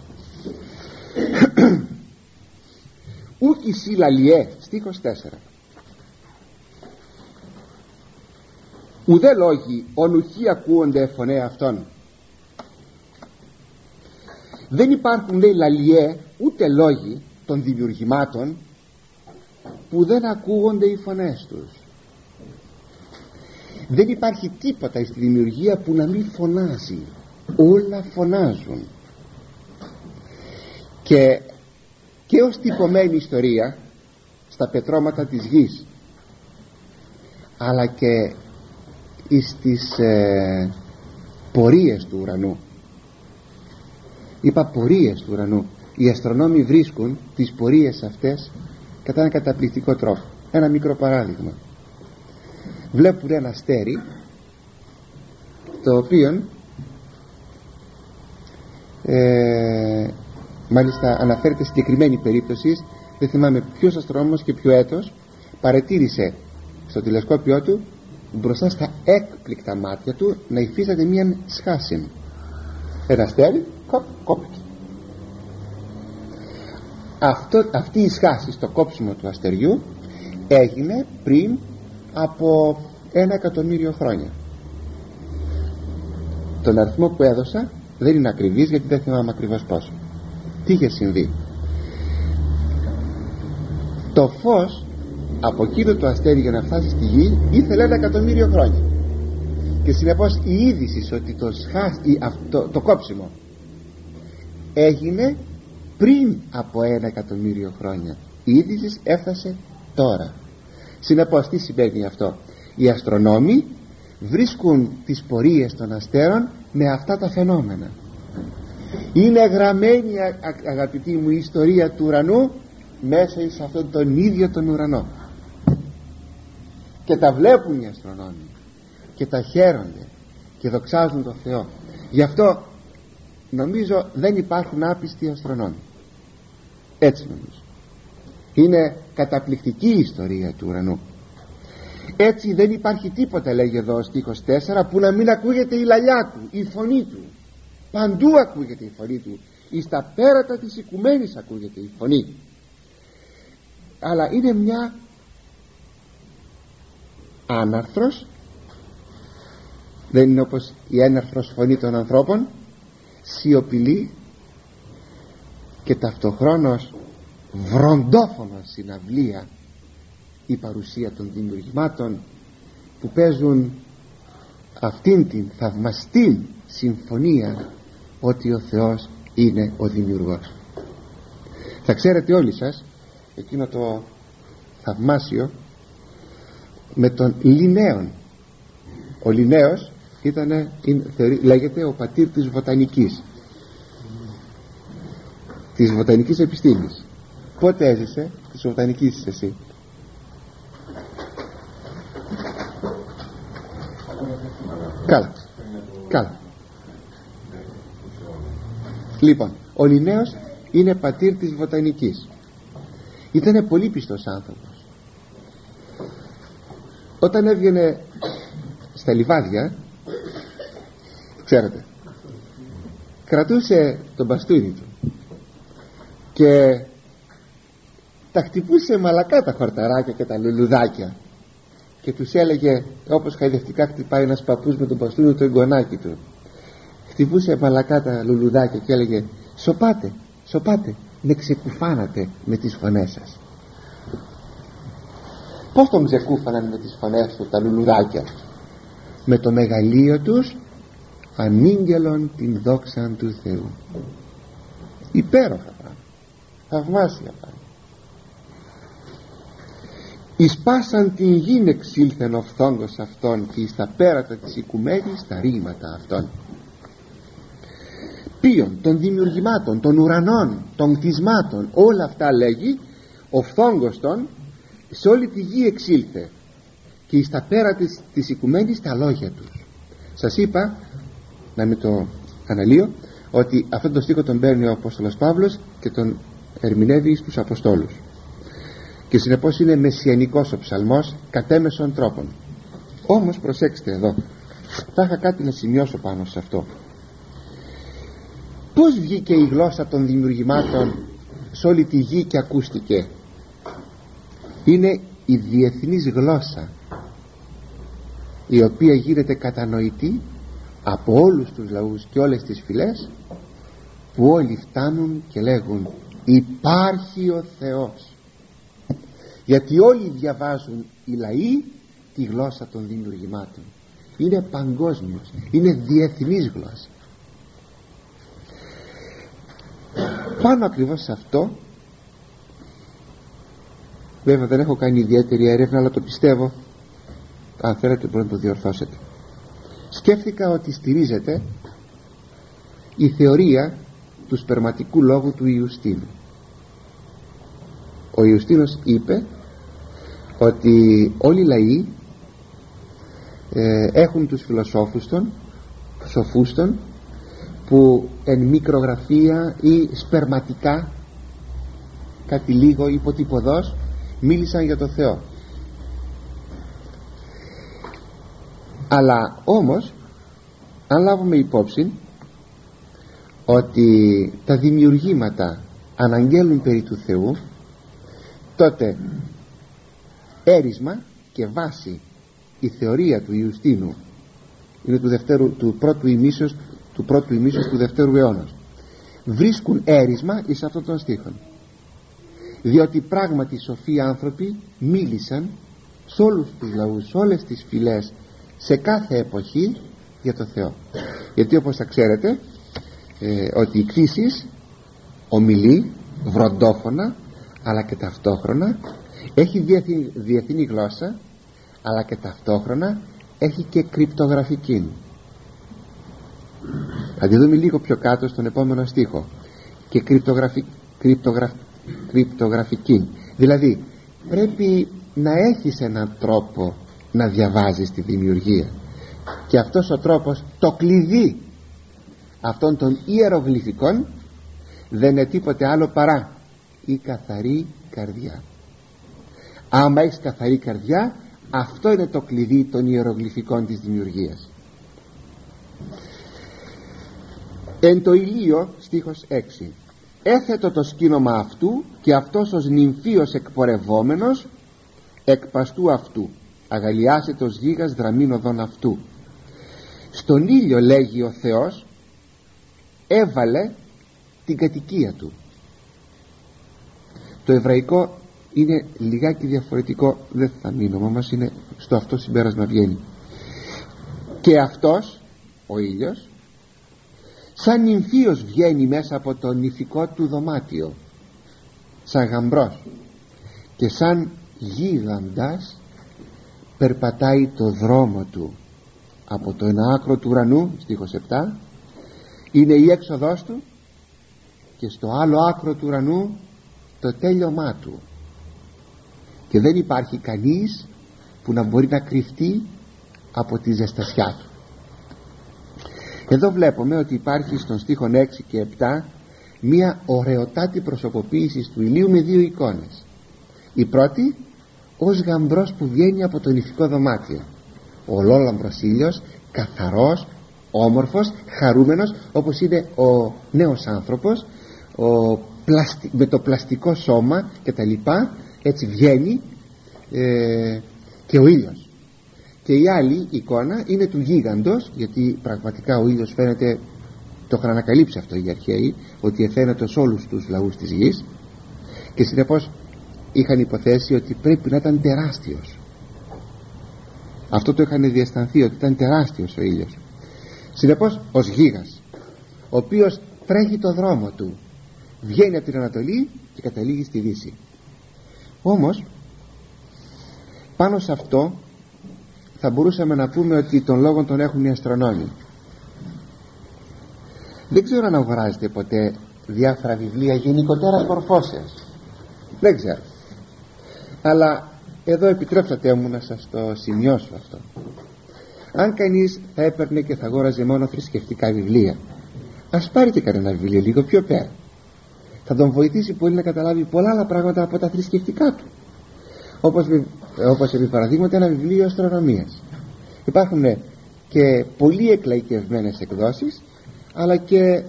Ούκ εισί λαλιέ, στίχος 4. Ουδέ λόγοι ονουχοί ακούονται φωνέ αυτών. Δεν υπάρχουν, λέει, λαλιέ, ούτε λόγοι των δημιουργημάτων που δεν ακούγονται οι φωνές τους. Δεν υπάρχει τίποτα στη δημιουργία που να μην φωνάζει. Όλα φωνάζουν. Και ως τυπωμένη ιστορία στα πετρώματα της γης, αλλά και στις πορείες του ουρανού, είπα πορείες του ουρανού. Οι αστρονόμοι βρίσκουν τις πορείες αυτές κατά έναν καταπληκτικό τρόπο. Ένα μικρό παράδειγμα: βλέπουν ένα αστέρι το οποίο μάλιστα αναφέρεται συγκεκριμένη περίπτωση, δεν θυμάμαι ποιος αστρονόμος και ποιο έτος, παρατήρησε στο τηλεσκόπιό του μπροστά στα έκπληκτα μάτια του να υφίσταται μια σχάση. Ένα αστέρι κόπηκε. Αυτή η σχάση στο κόψιμο του αστεριού έγινε πριν από 1.000.000 χρόνια. Τον αριθμό που έδωσα δεν είναι ακριβής, γιατί δεν θυμάμαι ακριβώς πόσο. Τι είχε συμβεί? Το φως από εκείνο το αστέρι για να φτάσει στη γη ήθελε 1.000.000 χρόνια, και συνεπώς η είδηση ότι το κόψιμο έγινε πριν από 1.000.000 χρόνια, η είδηση έφτασε τώρα. Συνεπώς τι σημαίνει αυτό? Οι αστρονόμοι βρίσκουν τις πορείες των αστέρων με αυτά τα φαινόμενα. Είναι γραμμένη, αγαπητοί μου, η ιστορία του ουρανού μέσα σε αυτόν τον ίδιο τον ουρανό, και τα βλέπουν οι αστρονόμοι και τα χαίρονται και δοξάζουν τον Θεό. Γι' αυτό νομίζω δεν υπάρχουν άπιστοι αστρονόμοι. Έτσι νομίζω. Είναι καταπληκτική η ιστορία του ουρανού. Έτσι δεν υπάρχει τίποτα, λέγει εδώ ο στίχος 4, που να μην ακούγεται η λαλιά του, η φωνή του. Παντού ακούγεται η φωνή του. Εις τα πέρατα της οικουμένης ακούγεται η φωνή. Αλλά είναι μια άναρθρος, δεν είναι όπως η έναρθρος φωνή των ανθρώπων, σιωπηλή και ταυτοχρόνως βροντόφωνα συναυλία η παρουσία των δημιουργημάτων που παίζουν αυτήν την θαυμαστή συμφωνία ότι ο Θεός είναι ο δημιουργός. Θα ξέρετε όλοι σας εκείνο το θαυμάσιο με τον Λιννέον. Ο Λιννέος λέγεται ο πατήρ της βοτανικής, της βοτανικής επιστήμης. Πότε έζησε της βοτανικής εσύ? Καλά. Λοιπόν, ο Λιννέος είναι πατήρ της βοτανικής. Ήτανε πολύ πιστός άνθρωπος. Όταν έβγαινε στα λιβάδια, ξέρετε, κρατούσε τον μπαστούνι του και τα χτυπούσε μαλακά τα χορταράκια και τα λουλουδάκια και τους έλεγε, όπως χαϊδευτικά χτυπάει ένας παππούς με τον μπαστούνι το εγγονάκι του, χτυπούσε μαλακά τα λουλουδάκια και έλεγε σοπάτε, με ξεκουφάνατε με τις φωνές σας. Πώς τον ξεκούφαναν με τις φωνές του τα λουλουδάκια? Με το μεγαλείο τους ανήγγελον την δόξαν του Θεού. Υπέροχα πράγματα, θαυμάσια πράγματα. Εις πάσαν την γην εξήλθεν ο φθόγκος αυτών, και εις τα πέρατα της οικουμένης τα ρήματα αυτών. Ποιον? Των δημιουργημάτων, των ουρανών, των κτισμάτων, όλα αυτά λέγει ο φθόγκος των σε όλη τη γη εξήλθε, και εις τα πέρατα της οικουμένης τα λόγια τους. Σας είπα, να μην το αναλύω, ότι αυτόν τον στίχο τον παίρνει ο Απόστολος Παύλος και τον ερμηνεύει στους Αποστόλους, και συνεπώς είναι μεσιανικός ο ψαλμός κατ' έμεσον τρόπον. Όμως προσέξτε εδώ, θα είχα κάτι να σημειώσω πάνω σε αυτό. Πώς βγήκε η γλώσσα των δημιουργημάτων σε όλη τη γη και ακούστηκε? Είναι η διεθνής γλώσσα, η οποία γίνεται κατανοητή από όλους τους λαούς και όλες τις φυλές, που όλοι φτάνουν και λέγουν υπάρχει ο Θεός, γιατί όλοι διαβάζουν οι λαοί τη γλώσσα των δημιουργημάτων. Είναι παγκόσμιος, είναι διεθνής γλώσσα. Πάνω ακριβώς σε αυτό, βέβαια δεν έχω κάνει ιδιαίτερη έρευνα, αλλά το πιστεύω, αν θέλετε μπορείτε να το διορθώσετε. Σκέφτηκα ότι στηρίζεται η θεωρία του σπερματικού λόγου του Ιουστίνου. Ο Ιουστίνος είπε ότι όλοι οι λαοί έχουν τους φιλοσόφους των, σοφούς των, που εν μικρογραφία ή σπερματικά, κάτι λίγο υποτυπωδώς, μίλησαν για το Θεό. Αλλά όμως, αν λάβουμε υπόψη ότι τα δημιουργήματα αναγγέλουν περί του Θεού, τότε έρισμα και βάση η θεωρία του Ιουστίνου είναι του πρώτου ημίσεως του δευτέρου αιώνα, βρίσκουν έρισμα εις αυτόν τον στίχον, διότι πράγματι οι σοφοί άνθρωποι μίλησαν σε όλους τους λαούς, σε όλες τις φυλές, σε κάθε εποχή για το Θεό. Γιατί όπως θα ξέρετε ότι η κτήσης ομιλεί βροντόφωνα, αλλά και ταυτόχρονα έχει διεθνή γλώσσα, αλλά και ταυτόχρονα έχει και κρυπτογραφική. Θα τη δούμε λίγο πιο κάτω στον επόμενο στίχο. Και κρυπτογραφική, δηλαδή πρέπει να έχεις έναν τρόπο να διαβάζεις τη δημιουργία, και αυτός ο τρόπος, το κλειδί αυτών των ιερογλυφικών, δεν είναι τίποτε άλλο παρά η καθαρή καρδιά. Άμα έχεις καθαρή καρδιά, αυτό είναι το κλειδί των ιερογλυφικών της δημιουργίας. Εν το ηλίο, στίχος 6, έθετο το σκήνομα αυτού, και αυτός ως νυμφίος εκπορευόμενος εκ παστού αυτού, αγαλιάσετος γίγας δραμήν οδόν αυτού. Στον ήλιο, λέγει ο Θεός, έβαλε την κατοικία του. Το εβραϊκό είναι λιγάκι διαφορετικό, δεν θα μείνω, όμως είναι στο αυτό συμπέρασμα βγαίνει. Και αυτός ο ήλιος σαν νυμφίος βγαίνει μέσα από το νηφικό του δωμάτιο, σαν γαμπρός, και σαν γίγαντας περπατάει το δρόμο του από το ένα άκρο του ουρανού, στίχος 7 είναι η έξοδός του, και στο άλλο άκρο του ουρανού το τέλειωμά του, και δεν υπάρχει κανείς που να μπορεί να κρυφτεί από τη ζεστασιά του. Εδώ βλέπουμε ότι υπάρχει στον στίχον 6 και 7 μία ωραιοτάτη προσωποποίηση του ηλίου με δύο εικόνες. Η πρώτη ως γαμπρός που βγαίνει από το νηφικό δωμάτιο, ολόλαμπρος ήλιος, καθαρός, όμορφος, χαρούμενος, όπως είναι ο νέος άνθρωπος, με το πλαστικό σώμα και τα λοιπά, έτσι βγαίνει και ο ήλιος. Και η άλλη εικόνα είναι του γίγαντος, γιατί πραγματικά ο ήλιος φαίνεται, το είχαν ανακαλύψει αυτό οι αρχαίοι, ότι εφαίνεται σε όλους τους λαούς της γης, και συνεπώς είχαν υποθέσει ότι πρέπει να ήταν τεράστιος. Αυτό το είχαν διαισθανθεί, ότι ήταν τεράστιος ο ήλιος. Συνεπώς ως γίγας, ο οποίος τρέχει το δρόμο του, βγαίνει από την Ανατολή και καταλήγει στη Δύση. Όμως πάνω σε αυτό θα μπορούσαμε να πούμε ότι τον λόγο τον έχουν οι αστρονόμοι. Δεν ξέρω αν αγοράζετε ποτέ διάφορα βιβλία γενικότερας μορφώσεως, δεν ξέρω, αλλά εδώ επιτρέψατε μου να σας το σημειώσω αυτό. Αν κανείς θα έπαιρνε και θα αγόραζε μόνο θρησκευτικά βιβλία, ας πάρει και κανένα βιβλίο λίγο πιο πέρα, θα τον βοηθήσει πολύ να καταλάβει πολλά άλλα πράγματα από τα θρησκευτικά του. Όπως επί παραδείγματι ένα βιβλίο αστρονομίας. Υπάρχουν και πολύ εκλαϊκευμένες εκδόσεις, αλλά και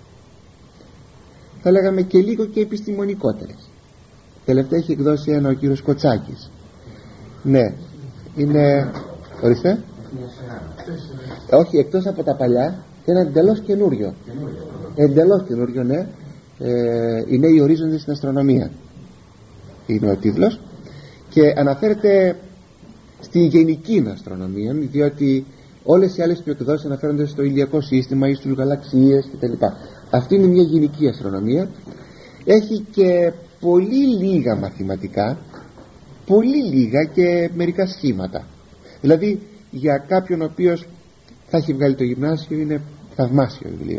θα λέγαμε και λίγο και επιστημονικότερες. Τελευταία έχει εκδώσει ένα ο κύριος Κοτσάκης. Ναι, είναι... Ορίστε. Όχι, εκτός από τα παλιά, και ένα εντελώς καινούριο. Εντελώς καινούριο, ναι. Είναι οι ορίζοντες στην αστρονομία, είναι ο τίτλος, και αναφέρεται στη γενική αστρονομία, διότι όλες οι άλλες που εκδόσεις αναφέρονται στο ηλιακό σύστημα ή στους γαλαξίες κτλ. Αυτή είναι μια γενική αστρονομία. Έχει και πολύ λίγα μαθηματικά, πολύ λίγα, και μερικά σχήματα. Δηλαδή για κάποιον ο οποίος θα έχει βγάλει το γυμνάσιο είναι θαυμάσιο βιβλίο.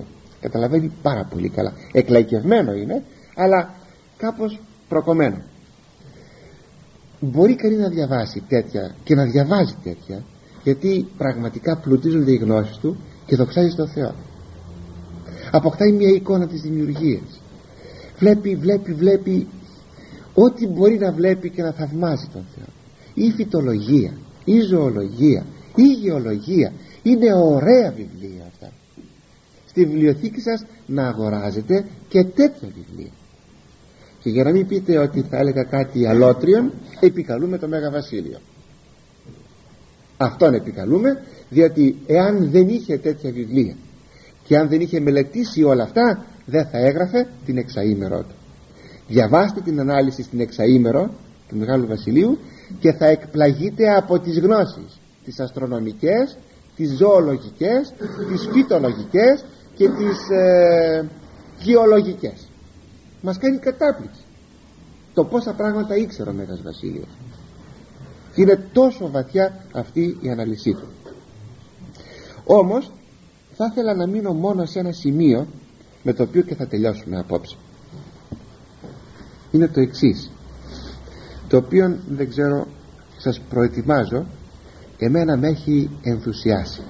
καταλαβαίνει πάρα πολύ καλά, εκλαϊκευμένο είναι, αλλά κάπως προκομμένο. Μπορεί κανείς να διαβάσει τέτοια και να διαβάζει τέτοια, γιατί πραγματικά πλουτίζονται οι γνώσεις του και δοξάζει τον Θεό. Αποκτάει μια εικόνα της δημιουργίας, βλέπει ό,τι μπορεί να βλέπει και να θαυμάζει τον Θεό. Η φυτολογία, η ζωολογία, η γεωλογία, είναι ωραία βιβλία αυτά. Στη βιβλιοθήκη σας να αγοράζετε και τέτοια βιβλία. Και για να μην πείτε ότι θα έλεγα κάτι αλότριον, επικαλούμε το Μέγα Βασίλειο. Αυτόν επικαλούμε, διότι εάν δεν είχε τέτοια βιβλία και αν δεν είχε μελετήσει όλα αυτά, δεν θα έγραφε την εξαήμερό του. Διαβάστε την ανάλυση στην εξαήμερο του Μεγάλου Βασιλείου και θα εκπλαγείτε από τις γνώσεις, τις αστρονομικές, τις ζωολογικές, τις φυτολογικές και τις γεωλογικές. Μας κάνει κατάπληξη το πόσα πράγματα ήξερε ο Μέγας Βασίλειος. Είναι τόσο βαθιά αυτή η αναλυσή του. Όμως θα ήθελα να μείνω μόνο σε ένα σημείο, με το οποίο και θα τελειώσουμε απόψε. Είναι το εξής, το οποίο δεν ξέρω, σας προετοιμάζω, εμένα με έχει ενθουσιάσει.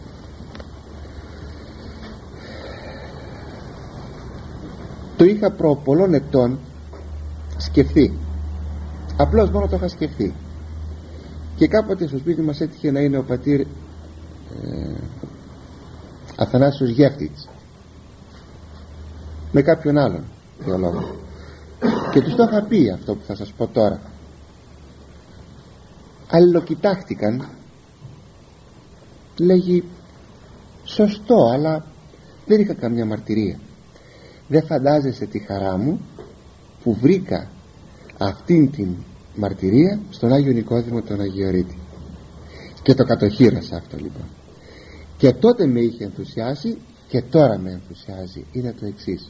Το είχα προ πολλών ετών σκεφτεί, απλώς μόνο το είχα σκεφτεί, και κάποτε στο σπίτι μας έτυχε να είναι ο πατήρ Αθανάσιος Γεύτιτς με κάποιον άλλον θεολόγο, και τους το είχα πει αυτό που θα σας πω τώρα. Αλληλοκοιτάχτηκαν, λέγει σωστό, αλλά δεν είχα καμιά μαρτυρία. Δεν φαντάζεσαι τη χαρά μου που βρήκα αυτήν την μαρτυρία στον Άγιο Νικόδημο τον Αγιορείτη, και το κατοχύρωσα αυτό λοιπόν. Και τότε με είχε ενθουσιάσει και τώρα με ενθουσιάζει. Είναι το εξής: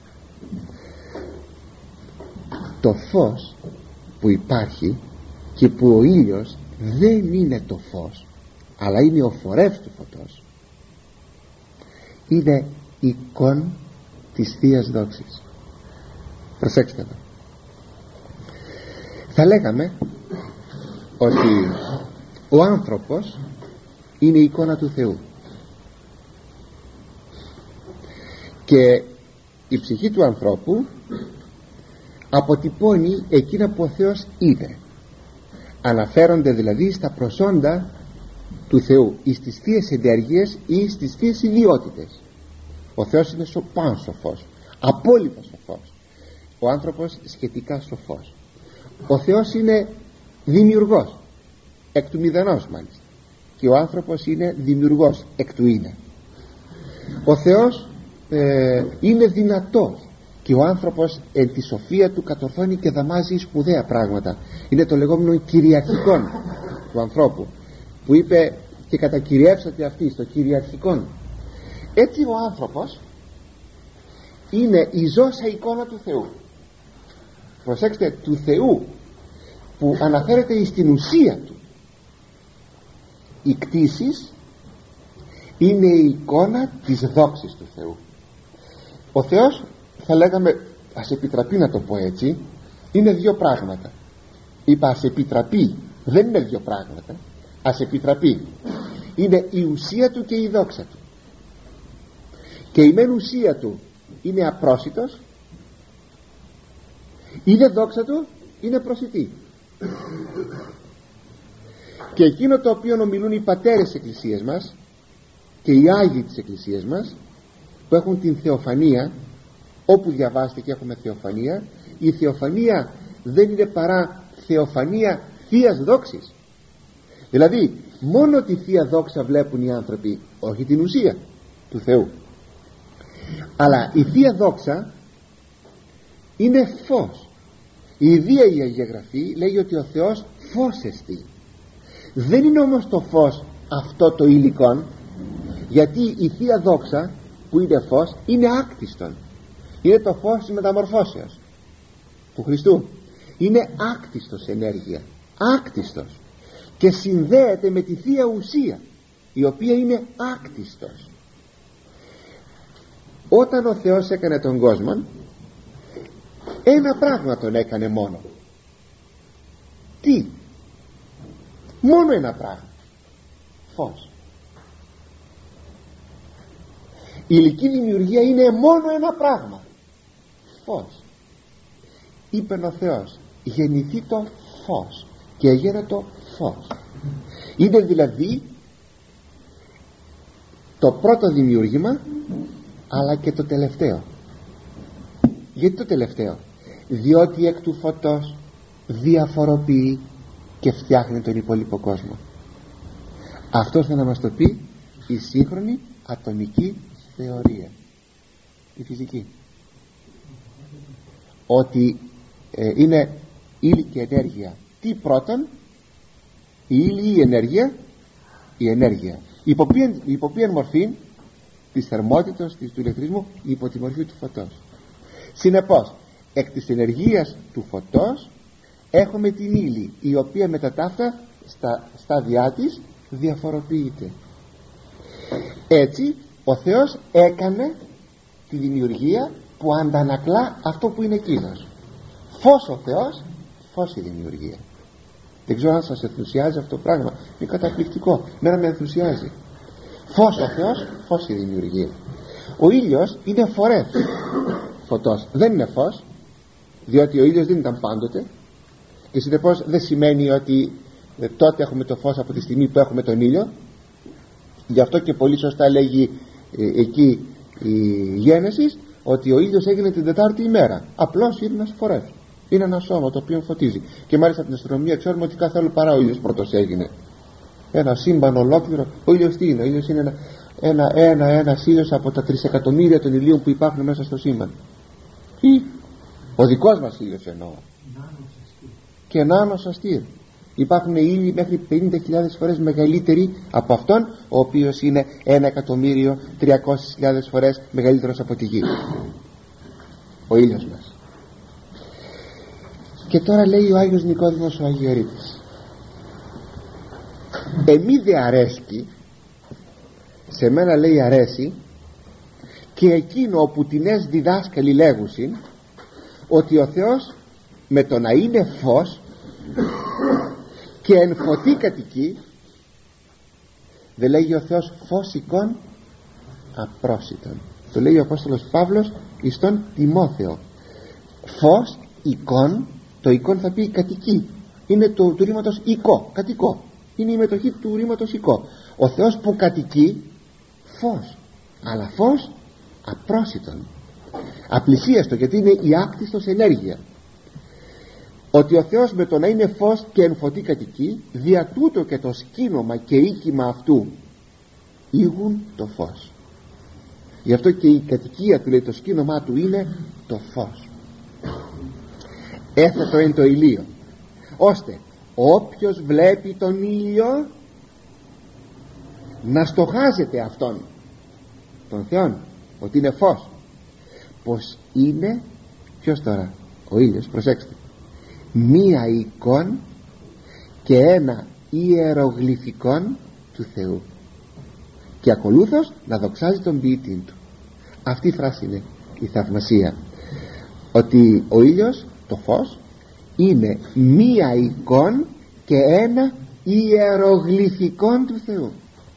το φως που υπάρχει και που ο ήλιος δεν είναι το φως, αλλά είναι ο φορεύς του φωτός, είναι εικόν της Θείας Δόξης. Προσέξτε εδώ. Θα λέγαμε ότι ο άνθρωπος είναι η εικόνα του Θεού, και η ψυχή του ανθρώπου αποτυπώνει εκείνα που ο Θεός είδε. Αναφέρονται δηλαδή στα προσόντα του Θεού, ή στις θείες ενέργειες ή στις θείες ιδιότητες. Ο Θεός είναι παν σοφός, απόλυτα σοφός, ο άνθρωπος σχετικά σοφός. Ο Θεός είναι δημιουργός, εκ του μηδενός μάλιστα, και ο άνθρωπος είναι δημιουργός εκ του είναι. Ο Θεός είναι δυνατός, και ο άνθρωπος εν τη σοφία του κατορθώνει και δαμάζει σπουδαία πράγματα. Είναι το λεγόμενο κυριαρχικό του ανθρώπου, που είπε και κατακυριεύσατε αυτή στο κυριαρχικό. Έτσι ο άνθρωπος είναι η ζώσα εικόνα του Θεού. Προσέξτε, του Θεού, που αναφέρεται στην ουσία του. Οι κτήσεις είναι η εικόνα της δόξης του Θεού. Ο Θεός, θα λέγαμε, ας επιτραπεί να το πω έτσι, είναι δύο πράγματα. Είπα ας επιτραπεί, δεν είναι δύο πράγματα. Ας επιτραπεί, είναι η ουσία του και η δόξα του. Και η μεν ουσία του είναι απρόσιτος, η δε δόξα του είναι προσιτή. Και εκείνο το οποίο ομιλούν οι πατέρες της Εκκλησίας μας και οι Άγιοι της Εκκλησίας μας, που έχουν την θεοφανία, όπου διαβάστε και έχουμε θεοφανία, η θεοφανία δεν είναι παρά θεοφανία Θείας Δόξης. Δηλαδή μόνο τη Θεία Δόξα βλέπουν οι άνθρωποι, όχι την ουσία του Θεού. Αλλά η Θεία Δόξα είναι φως. Η Ιδία η Αγία Γραφή λέγει ότι ο Θεός φως εστί. Δεν είναι όμως το φως αυτό το υλικόν, γιατί η Θεία Δόξα που είναι φως είναι άκτιστον. Είναι το φως της μεταμορφώσεως του Χριστού. Είναι άκτιστος ενέργεια, άκτιστος, και συνδέεται με τη Θεία Ουσία, η οποία είναι άκτιστος. όταν ο Θεός έκανε τον κόσμο, ένα πράγμα τον έκανε μόνο. Τι? Μόνο ένα πράγμα: φως. Η υλική δημιουργία είναι μόνο ένα πράγμα: φως. Είπε ο Θεός, γεννηθεί το φως, και έγινε το φως. Είναι δηλαδή το πρώτο δημιούργημα, αλλά και το τελευταίο. Γιατί το τελευταίο? Διότι εκ του φωτός διαφοροποιεί και φτιάχνει τον υπόλοιπο κόσμο. Αυτό θα να μας το πει η σύγχρονη ατομική θεωρία, η φυσική, ότι είναι ύλη και ενέργεια. Τι πρώτον? Η ύλη ή η ενέργεια? Η ενέργεια. Υπό ποια μορφή? Της θερμότητας, του ηλεκτρισμού, υπό τη μορφή του φωτός. Συνεπώς, εκ της ενεργείας του φωτός έχουμε την ύλη, η οποία με τα ταύτα στα στάδια της διαφοροποιείται. Έτσι ο Θεός έκανε τη δημιουργία που αντανακλά αυτό που είναι εκείνος. Φως ο Θεός, φως η δημιουργία. Δεν ξέρω αν σας ενθουσιάζει αυτό το πράγμα. Είναι καταπληκτικό, μένα με ενθουσιάζει. Φως ο Θεός, φως η δημιουργία. Ο ήλιος είναι φορές φωτός, δεν είναι φως, διότι ο ήλιος δεν ήταν πάντοτε, και συνεπώς δεν σημαίνει ότι τότε έχουμε το φως από τη στιγμή που έχουμε τον ήλιο. Γι' αυτό και πολύ σωστά λέγει εκεί η Γένεσης, ότι ο ήλιος έγινε την Τετάρτη ημέρα. Απλώς είναι ένας φορές, είναι ένα σώμα το οποίο φωτίζει. Και μάλιστα από την αστρονομία ξέρουμε ότι κάθε άλλο παρά ο ήλιος πρώτος έγινε. Ένα σύμπαν ολόκληρο. Ο ήλιος τι είναι? Ο ήλιος είναι ένας ήλιος από τα 3 εκατομμύρια των ηλίων που υπάρχουν μέσα στο σύμπαν. Ή ο δικός μας ήλιος εννοώ. Και νάνος αστήρ. Υπάρχουν ήλιοι μέχρι 50.000 φορές μεγαλύτεροι από αυτόν, ο οποίος είναι 1.300.000 φορές μεγαλύτερος από τη γη. Ο ήλιος μας. Και τώρα λέει ο Άγιος Νικόδημος ο Αγιορείτης, εμεί δε αρέσκει, σε μένα λέει αρέσει, και εκείνο όπου τινές διδάσκαλοι λέγουσιν, ότι ο Θεός με το να είναι φως και εν φωτί κατοικεί. Δεν λέγει ο Θεός φως εικόν απρόσιτον? Το λέει ο Απόστολος Παύλος εις τον Τιμόθεο. Φως εικόν, το εικόν θα πει κατοικεί, είναι του ρήματος οικό, κατοικό, είναι η μετοχή του ρήματος οικό. Ο Θεός που κατοικεί φως, αλλά φως απρόσιτον, απλησίαστο, γιατί είναι η άκτιστος ενέργεια. Ότι ο Θεός με το να είναι φως και εν φωτί κατοικεί, δια τούτο και το σκήνομα και οίκημα αυτού ήγουν το φως. Γι' αυτό και η κατοικία του, λέει, το σκήνομά του είναι το φως. Έθετο εν το ηλίο, ώστε όποιος βλέπει τον ήλιο να στοχάζεται αυτόν τον Θεόν, ότι είναι φως. Πως είναι, ποιος τώρα? Ο ήλιος, προσέξτε, μία εικόν και ένα ιερογλυφικόν του Θεού, και ακολούθως να δοξάζει τον ποιητή του. Αυτή η φράση είναι η θαυμασία, ότι ο ήλιος, το φως, είναι μία εικόν και ένα ιερογλυφικόν του Θεού.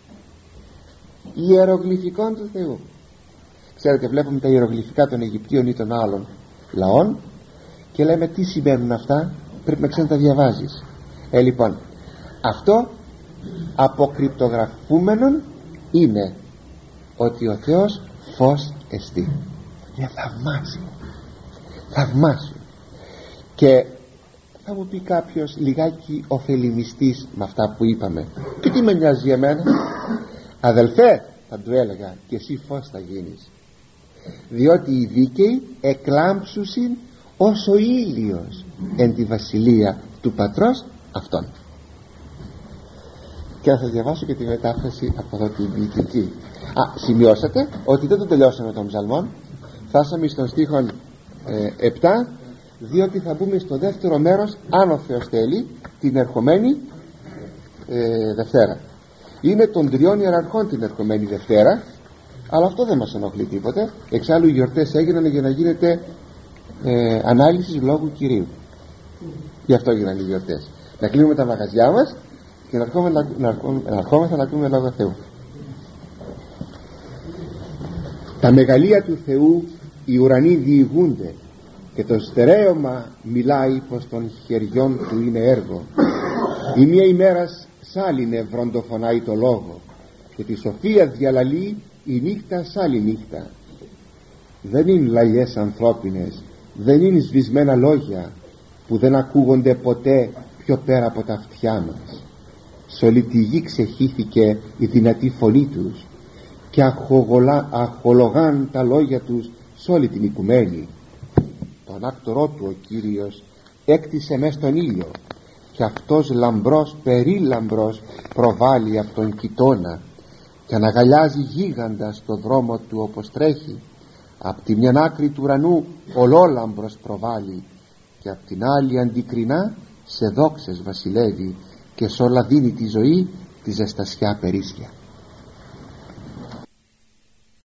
Ιερογλυφικόν του Θεού. Ξέρετε, βλέπουμε τα ιερογλυφικά των Αιγυπτίων ή των άλλων λαών και λέμε τι σημαίνουν αυτά, πρέπει να ξέρεις να τα διαβάζεις. Λοιπόν, αυτό αποκρυπτογραφούμενον είναι ότι ο Θεός φως εστί. Είναι θαυμάσιο. Και θα μου πει κάποιος λιγάκι ωφελημιστής με αυτά που είπαμε, και τι με νοιάζει για μένα? Αδελφέ, θα του έλεγα, και εσύ φως θα γίνεις, διότι οι δίκαιοι εκλάμψουσιν ως ο ήλιος εν τη βασιλεία του πατρός αυτόν. Και να σας διαβάσω και τη μετάφραση από εδώ την ποιητική. Σημειώσατε ότι δεν το τελειώσαμε τον ψαλμόν, φτάσαμε στον στίχο 7, διότι θα μπούμε στο δεύτερο μέρος, αν ο Θεός θέλει, την ερχομένη Δευτέρα. Είναι των 3 ιεραρχών την ερχομένη Δευτέρα, Αλλά αυτό δεν μας ενοχλεί τίποτε. Εξάλλου οι γιορτές έγιναν για να γίνεται ανάλυση λόγου Κυρίου. Γι' αυτό έγιναν οι γιορτές. Να κλείνουμε τα μαγαζιά μας και να ερχόμεθα να ακούμε λόγο Θεού. Τα μεγαλεία του Θεού οι ουρανοί διηγούνται, και το στερέωμα μιλάει πως των χεριών του είναι έργο. Η μία ημέρας σ' άλλη νευροντοφωνάει το λόγο, και τη σοφία διαλαλεί η νύχτα σ' άλλη νύχτα. Δεν είναι λαλιές ανθρώπινες, δεν είναι σβησμένα λόγια που δεν ακούγονται ποτέ πιο πέρα από τα αυτιά μας. Σ' όλη τη γη ξεχύθηκε η δυνατή φωνή τους, και αχολογάν τα λόγια τους σ' όλη την οικουμένη. Το ανάκτορό του ο Κύριος έκτισε μες τον ήλιο, και αυτός λαμπρός περίλαμπρος προβάλλει από τον κοιτώνα, και αναγαλιάζει γίγαντα στο δρόμο του όπως τρέχει. Απ' τη μια άκρη του ουρανού ολόλαμπρος προβάλλει, και απ' την άλλη αντικρινά σε δόξες βασιλεύει, και σ' όλα δίνει τη ζωή τη ζεστασιά περίσσια.